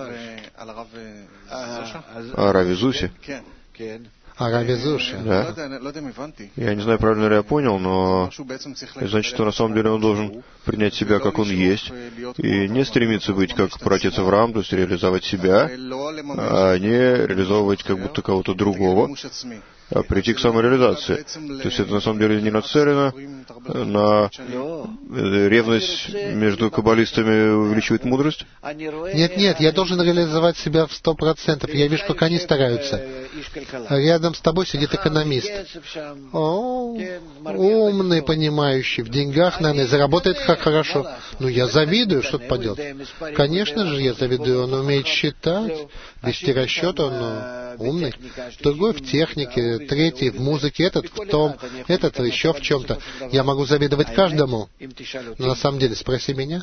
О Раве Зусе. О Раве Зусе. Да. Я не знаю, правильно ли я понял, но значит, что на самом деле он должен принять себя, как он есть, и не стремиться быть как праотец Авраам, то есть реализовать себя, а не реализовывать как будто кого-то другого, а прийти к самореализации. То есть это на самом деле не нацелено на ревность между каббалистами увеличивает мудрость? Нет, нет, я должен реализовать себя в сто процентов. Я вижу, как они стараются. Рядом с тобой сидит экономист. О, умный, понимающий, в деньгах, наверное, заработает как хорошо. Ну, я завидую, что тут поделать. Конечно же, я завидую. Он умеет считать, вести расчет, он умный. Другой в технике, третий в музыке, этот в том, этот еще в чем-то. Я могу завидовать каждому. Но на самом деле, спроси меня.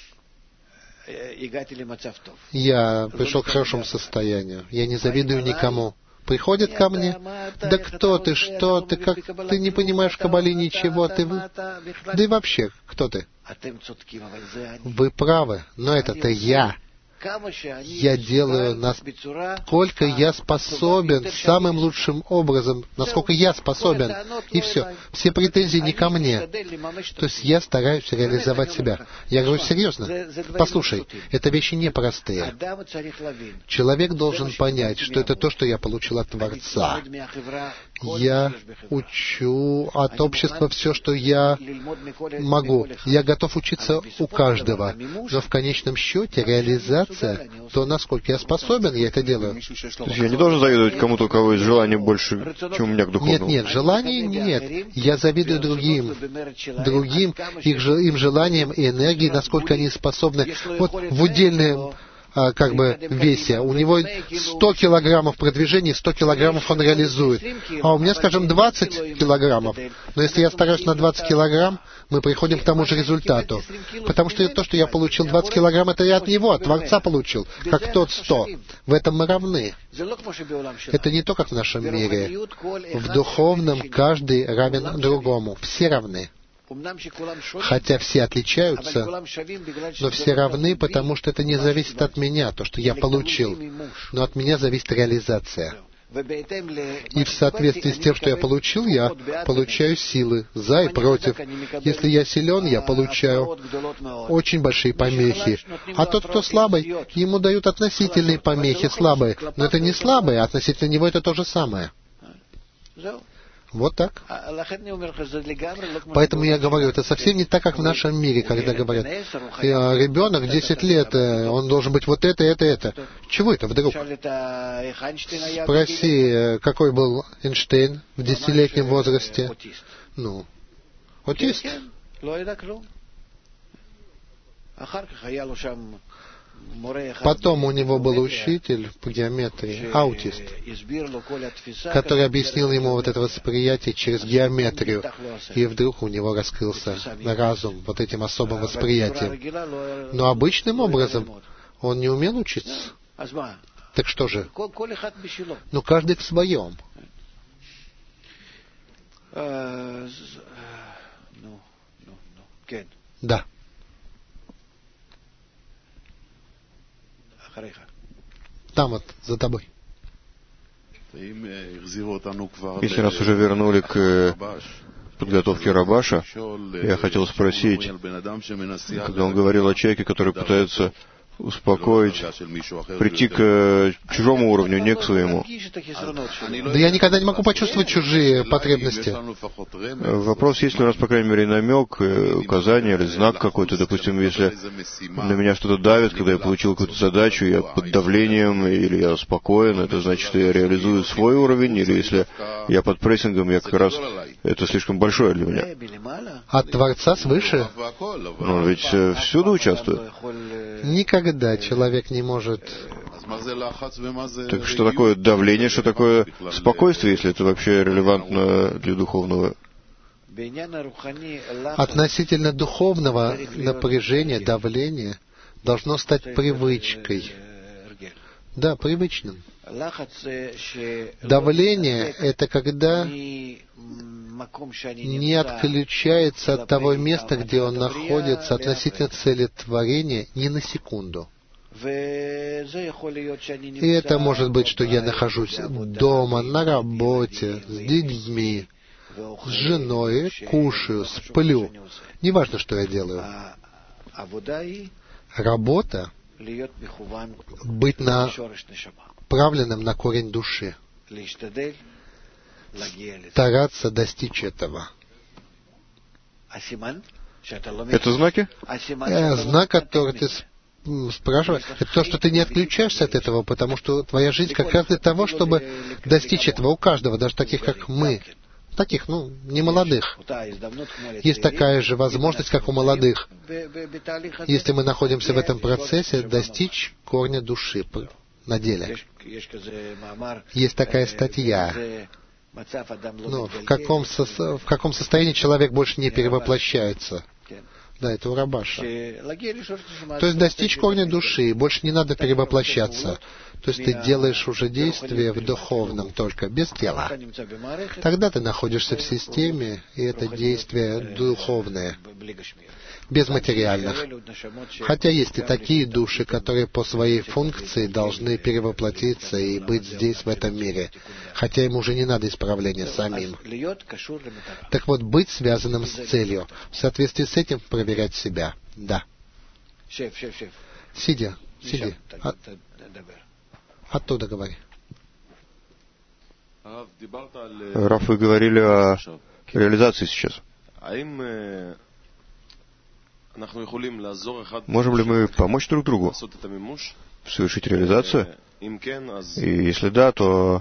Я пришел к хорошему состоянию. Я не завидую никому. Приходят ко мне, да кто ты, что ты, как ты не понимаешь в Кабале ничего, ты, да и вообще, кто ты? Вы правы, но это-то я. Я делаю, насколько я способен, самым лучшим образом, насколько я способен, и все. Все претензии не ко мне. То есть я стараюсь реализовать себя. Я говорю серьезно. Послушай, это вещи непростые. Человек должен понять, что это то, что я получил от Творца. Я учу от общества все, что я могу. Я готов учиться у каждого. Но в конечном счете реализация, то, насколько я способен, я это делаю. То есть я не должен завидовать кому-то, у кого есть желание больше, чем у меня к духовному? Нет, нет, желаний нет. Я завидую другим, другим, их, им желанием и энергией, насколько они способны. Вот в удельном как бы весе. У него сто килограммов продвижения, сто килограммов он реализует. А у меня, скажем, двадцать килограммов. Но если я стараюсь на двадцать килограмм, мы приходим к тому же результату. Потому что то, что я получил двадцать килограмм, это я от него, от Творца получил. Как тот сто. В этом мы равны. Это не то, как в нашем мире. В духовном каждый равен другому. Все равны. Хотя все отличаются, но все равны, потому что это не зависит от меня, то, что я получил, но от меня зависит реализация. И в соответствии с тем, что я получил, я получаю силы за и против. Если я силен, я получаю очень большие помехи. А тот, кто слабый, ему дают относительные помехи, слабые. Но это не слабые, а относительно него это то же самое. Вот так. Поэтому я говорю, это совсем не так, как в нашем мире, когда говорят, ребенок десять лет, он должен быть вот это, это, это. Чего это вдруг? Спроси, какой был Эйнштейн в десятилетнем возрасте. Ну, аутист. Потом у него был учитель по геометрии, аутист, который объяснил ему вот это восприятие через геометрию, и вдруг у него раскрылся разум вот этим особым восприятием. Но обычным образом он не умел учиться. Так что же? Ну, каждый в своем. Да. Там вот, за тобой. Если нас уже вернули к подготовке Рабаша, я хотел спросить, когда он говорил о человеке, который пытается успокоить, прийти к чужому уровню, не к своему. Да я никогда не могу почувствовать чужие потребности. Вопрос, есть ли у нас, по крайней мере, намек, указание или знак какой-то, допустим, если на меня что-то давит, когда я получил какую-то задачу, я под давлением, или я спокоен, это значит, что я реализую свой уровень, или если я под прессингом, я как раз, это слишком большое для меня. От Творца свыше? Он ведь всюду участвует. Никогда человек не может... Так что такое давление, что такое спокойствие, если это вообще релевантно для духовного? Относительно духовного напряжения, давления должно стать привычкой. Да, привычным. Давление — это когда не отключается от того места, где он находится, относительно цели творения, ни на секунду. И это может быть, что я нахожусь дома, на работе, с детьми, с женой, кушаю, сплю. Неважно, что я делаю. Работа — быть направленным на корень души. Стараться достичь этого. Это знаки? Э, знак, который ты спрашиваешь, это то, что ты не отключаешься от этого, потому что твоя жизнь как раз для того, чтобы достичь этого. У каждого, даже таких, как мы, таких, ну, не молодых, есть такая же возможность, как у молодых, если мы находимся в этом процессе, достичь корня души на деле. Есть такая статья. Ну, в каком, со, в каком состоянии человек больше не перевоплощается. Да, это у Рабаша. То есть достичь корня души, больше не надо перевоплощаться. То есть ты делаешь уже действие в духовном только, без тела. Тогда ты находишься в системе, и это действие духовное, без материальных. Хотя есть и такие души, которые по своей функции должны перевоплотиться и быть здесь, в этом мире, хотя им уже не надо исправления самим. Так вот, быть связанным с целью, в соответствии с этим проверять себя. Да. Сидя, сиди. От... Оттуда говори. Раф, вы говорили о реализации сейчас. Можем ли мы помочь друг другу совершить реализацию? И если да, то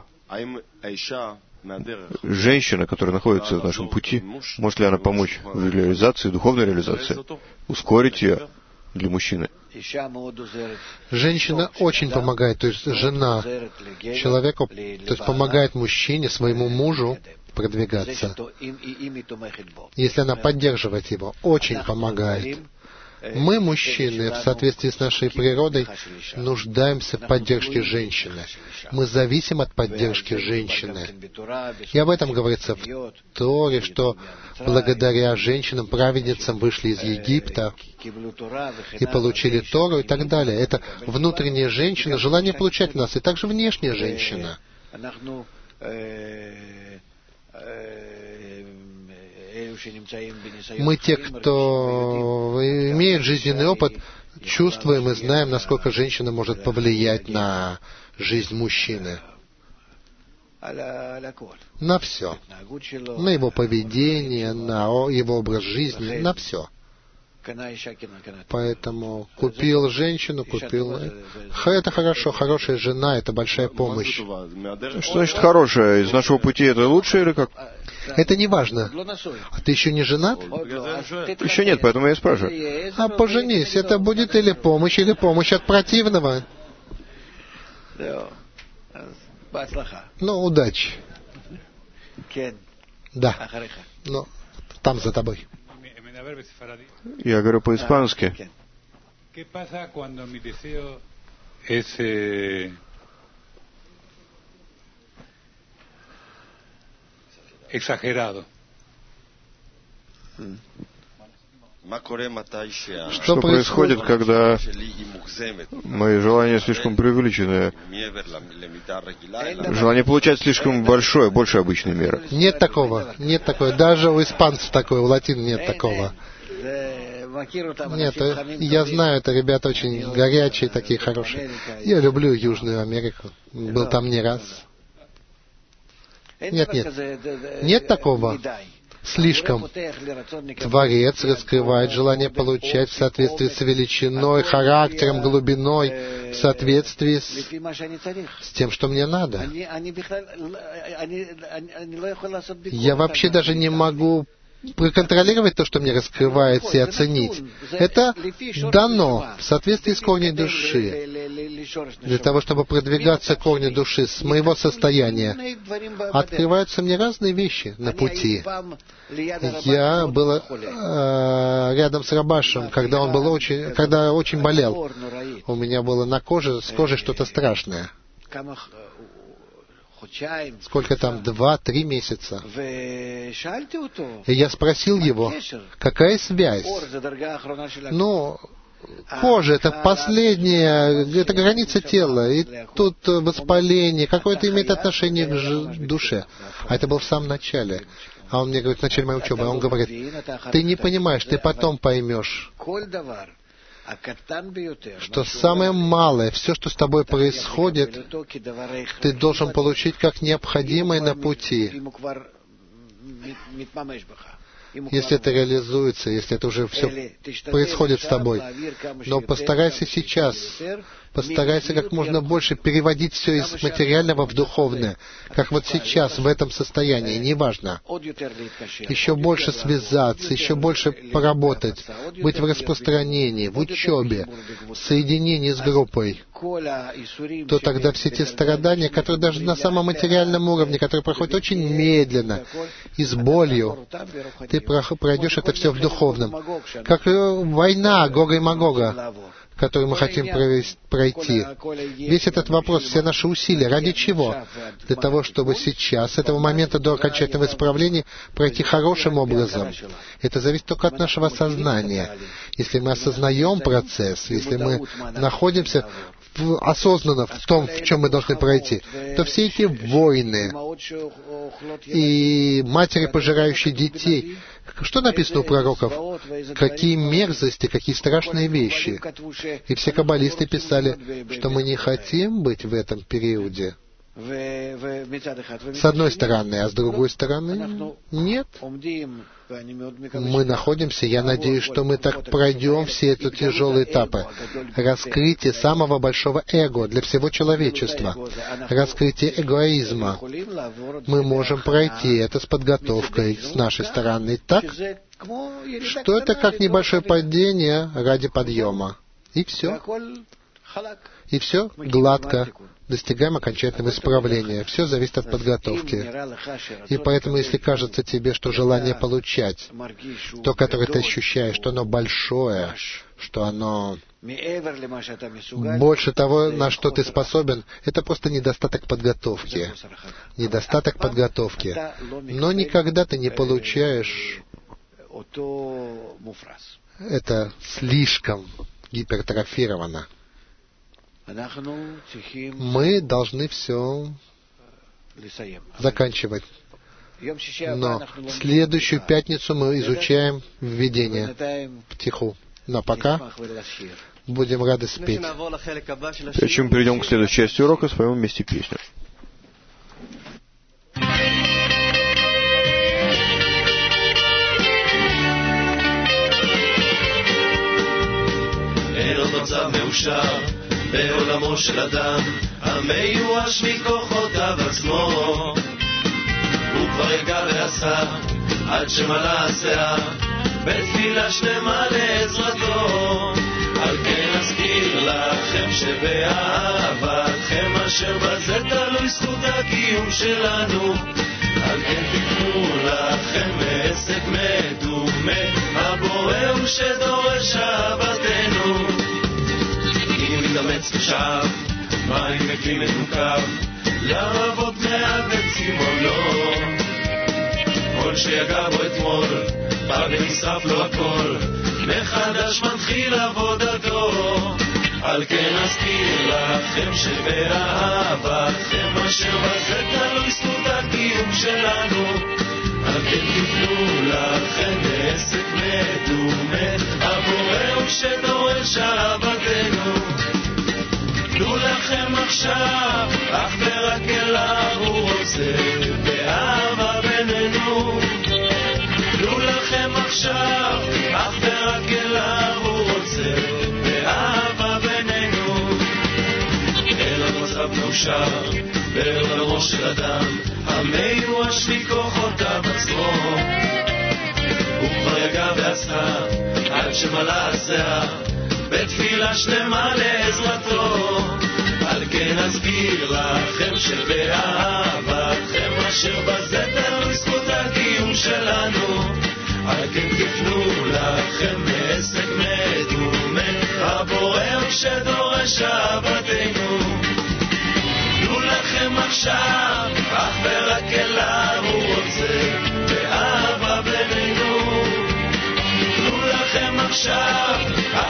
женщина, которая находится в нашем пути, может ли она помочь в реализации, духовной реализации, ускорить ее для мужчины? Женщина очень помогает, то есть жена человеку, то есть помогает мужчине, своему мужу продвигаться. Если она поддерживает его, очень помогает. Мы, мужчины, в соответствии с нашей природой, нуждаемся в поддержке женщины. Мы зависим от поддержки женщины. И об этом говорится в Торе, что благодаря женщинам, праведницам вышли из Египта и получили Тору и так далее. Это внутренняя женщина, желание получать нас, и также внешняя женщина. Мы, те, кто имеет жизненный опыт, чувствуем и знаем, насколько женщина может повлиять на жизнь мужчины. На все. На его поведение, на его образ жизни, на все. Поэтому купил женщину, купил... Это хорошо, хорошая жена, это большая помощь. Что значит хорошая? Из нашего пути это лучше или как? Это не важно. А ты еще не женат? Еще нет, поэтому я и спрашиваю. А поженись, это будет или помощь, или помощь от противного. Ну, удачи. Да. Ну, там за тобой. Я говорю по-испански. Что происходит, когда мои желания слишком преувеличены? Желание получать слишком большое, больше обычной меры. Нет такого, нет такого. Даже у испанцев такое, у латин нет такого. Нет, я знаю, это ребята очень горячие, такие хорошие. Я люблю Южную Америку. Был там не раз. Нет, нет. Нет такого. Слишком. Творец раскрывает желание получать в соответствии с величиной, характером, глубиной, в соответствии с, с тем, что мне надо. Я вообще даже не могу проконтролировать то, что мне раскрывается, и оценить. Это дано в соответствии с корнем души. Для того, чтобы продвигаться к корню души с моего состояния, открываются мне разные вещи на пути. Я был э, рядом с Рабашем, когда он был очень, когда очень болел. У меня было на коже, с кожей что-то страшное. Сколько там? Два-три месяца. И я спросил его, какая связь? Ну, кожа — это последняя, это граница тела, и тут воспаление, какое-то имеет отношение к ж- душе. А это было в самом начале. А он мне говорит, в начале моей учебы, он говорит, ты не понимаешь, ты потом поймешь, что самое малое, все, что с тобой происходит, ты должен получить как необходимое на пути. Если это реализуется, если это уже все происходит с тобой. Но постарайся сейчас, постарайся как можно больше переводить все из материального в духовное, как вот сейчас, в этом состоянии, неважно. Еще больше связаться, еще больше поработать, быть в распространении, в учебе, в соединении с группой. То тогда все те страдания, которые даже на самом материальном уровне, которые проходят очень медленно и с болью, ты пройдешь это все в духовном. Как война Гога и Магога, которую мы хотим пройти. Весь этот вопрос, все наши усилия, ради чего? Для того, чтобы сейчас, с этого момента до окончательного исправления, пройти хорошим образом. Это зависит только от нашего сознания. Если мы осознаем процесс, если мы находимся в, осознанно в том, в чем мы должны пройти, то все эти войны и матери, пожирающие детей, что написано у пророков? Какие мерзости, какие страшные вещи. И все каббалисты писали, что мы не хотим быть в этом периоде. С одной стороны, а с другой стороны, нет. Мы находимся, я надеюсь, что мы так пройдем все эти тяжелые этапы. Раскрытие самого большого эго для всего человечества. Раскрытие эгоизма. Мы можем пройти это с подготовкой с нашей стороны так, что это как небольшое падение ради подъема. И все. И все гладко. Достигаем окончательного исправления. Все зависит от подготовки. И поэтому, если кажется тебе, что желание получать, то, которое ты ощущаешь, что оно большое, что оно больше того, на что ты способен, это просто недостаток подготовки. Недостаток подготовки. Но никогда ты не получаешь это слишком гипертрофировано. Мы должны все заканчивать. Но в следующую пятницу мы изучаем введение в Тиху. Но пока будем рады спеть. Прежде чем перейдем к следующей части урока, споем вместе песню. מצב מאושר בעולמו של אדם המיואש מכוחותיו עצמו. הוא כבר יגע ועשה עד שמלא השיער בתפילה שלמה לעזרתו. על כן אזכיר לכם שבאהבתכם אשר בזה תלוי זכות הקיום שלנו. על כן תקנו לכם מעסק מדומה הבורא הוא שדורש אהבתנו. אם מתאמץ לשעב מים מקים מדוקב לערבות מהביצים או לא. כל שיגע בו אתמול בא ונשרף לו הכל מחדש מתחיל עבודתו. על כן אזכיר לכם שבאהבתכם אשר בזה תלוי זכות הקיום שלנו. על כן תפנו לכם בעסק מדומה הבורא הוא שדורש אהבתנו. תנו לכם עכשיו אך ורק אליו הוא רוצה באהבה בינינו. תנו לכם עכשיו אך ורק אליו הוא רוצה באהבה בינינו. אל המצב מאושר בעולמו של אדם המיואש מכוחותיו עצמו. הוא כבר יגע ועשה עד שמלא השיער בתפילה שלמה לעזרתו. על כן אזכיר לכם שבאהבתכם אשר בזה תלוי זכות הקיום שלנו. על כן תפנו לכם מעסק מדומה הבורא הוא שדורש אהבתנו. תנו לכם עכשיו אך ורק אליו הוא רוצה באהבה בינינו. תנו לכם עכשיו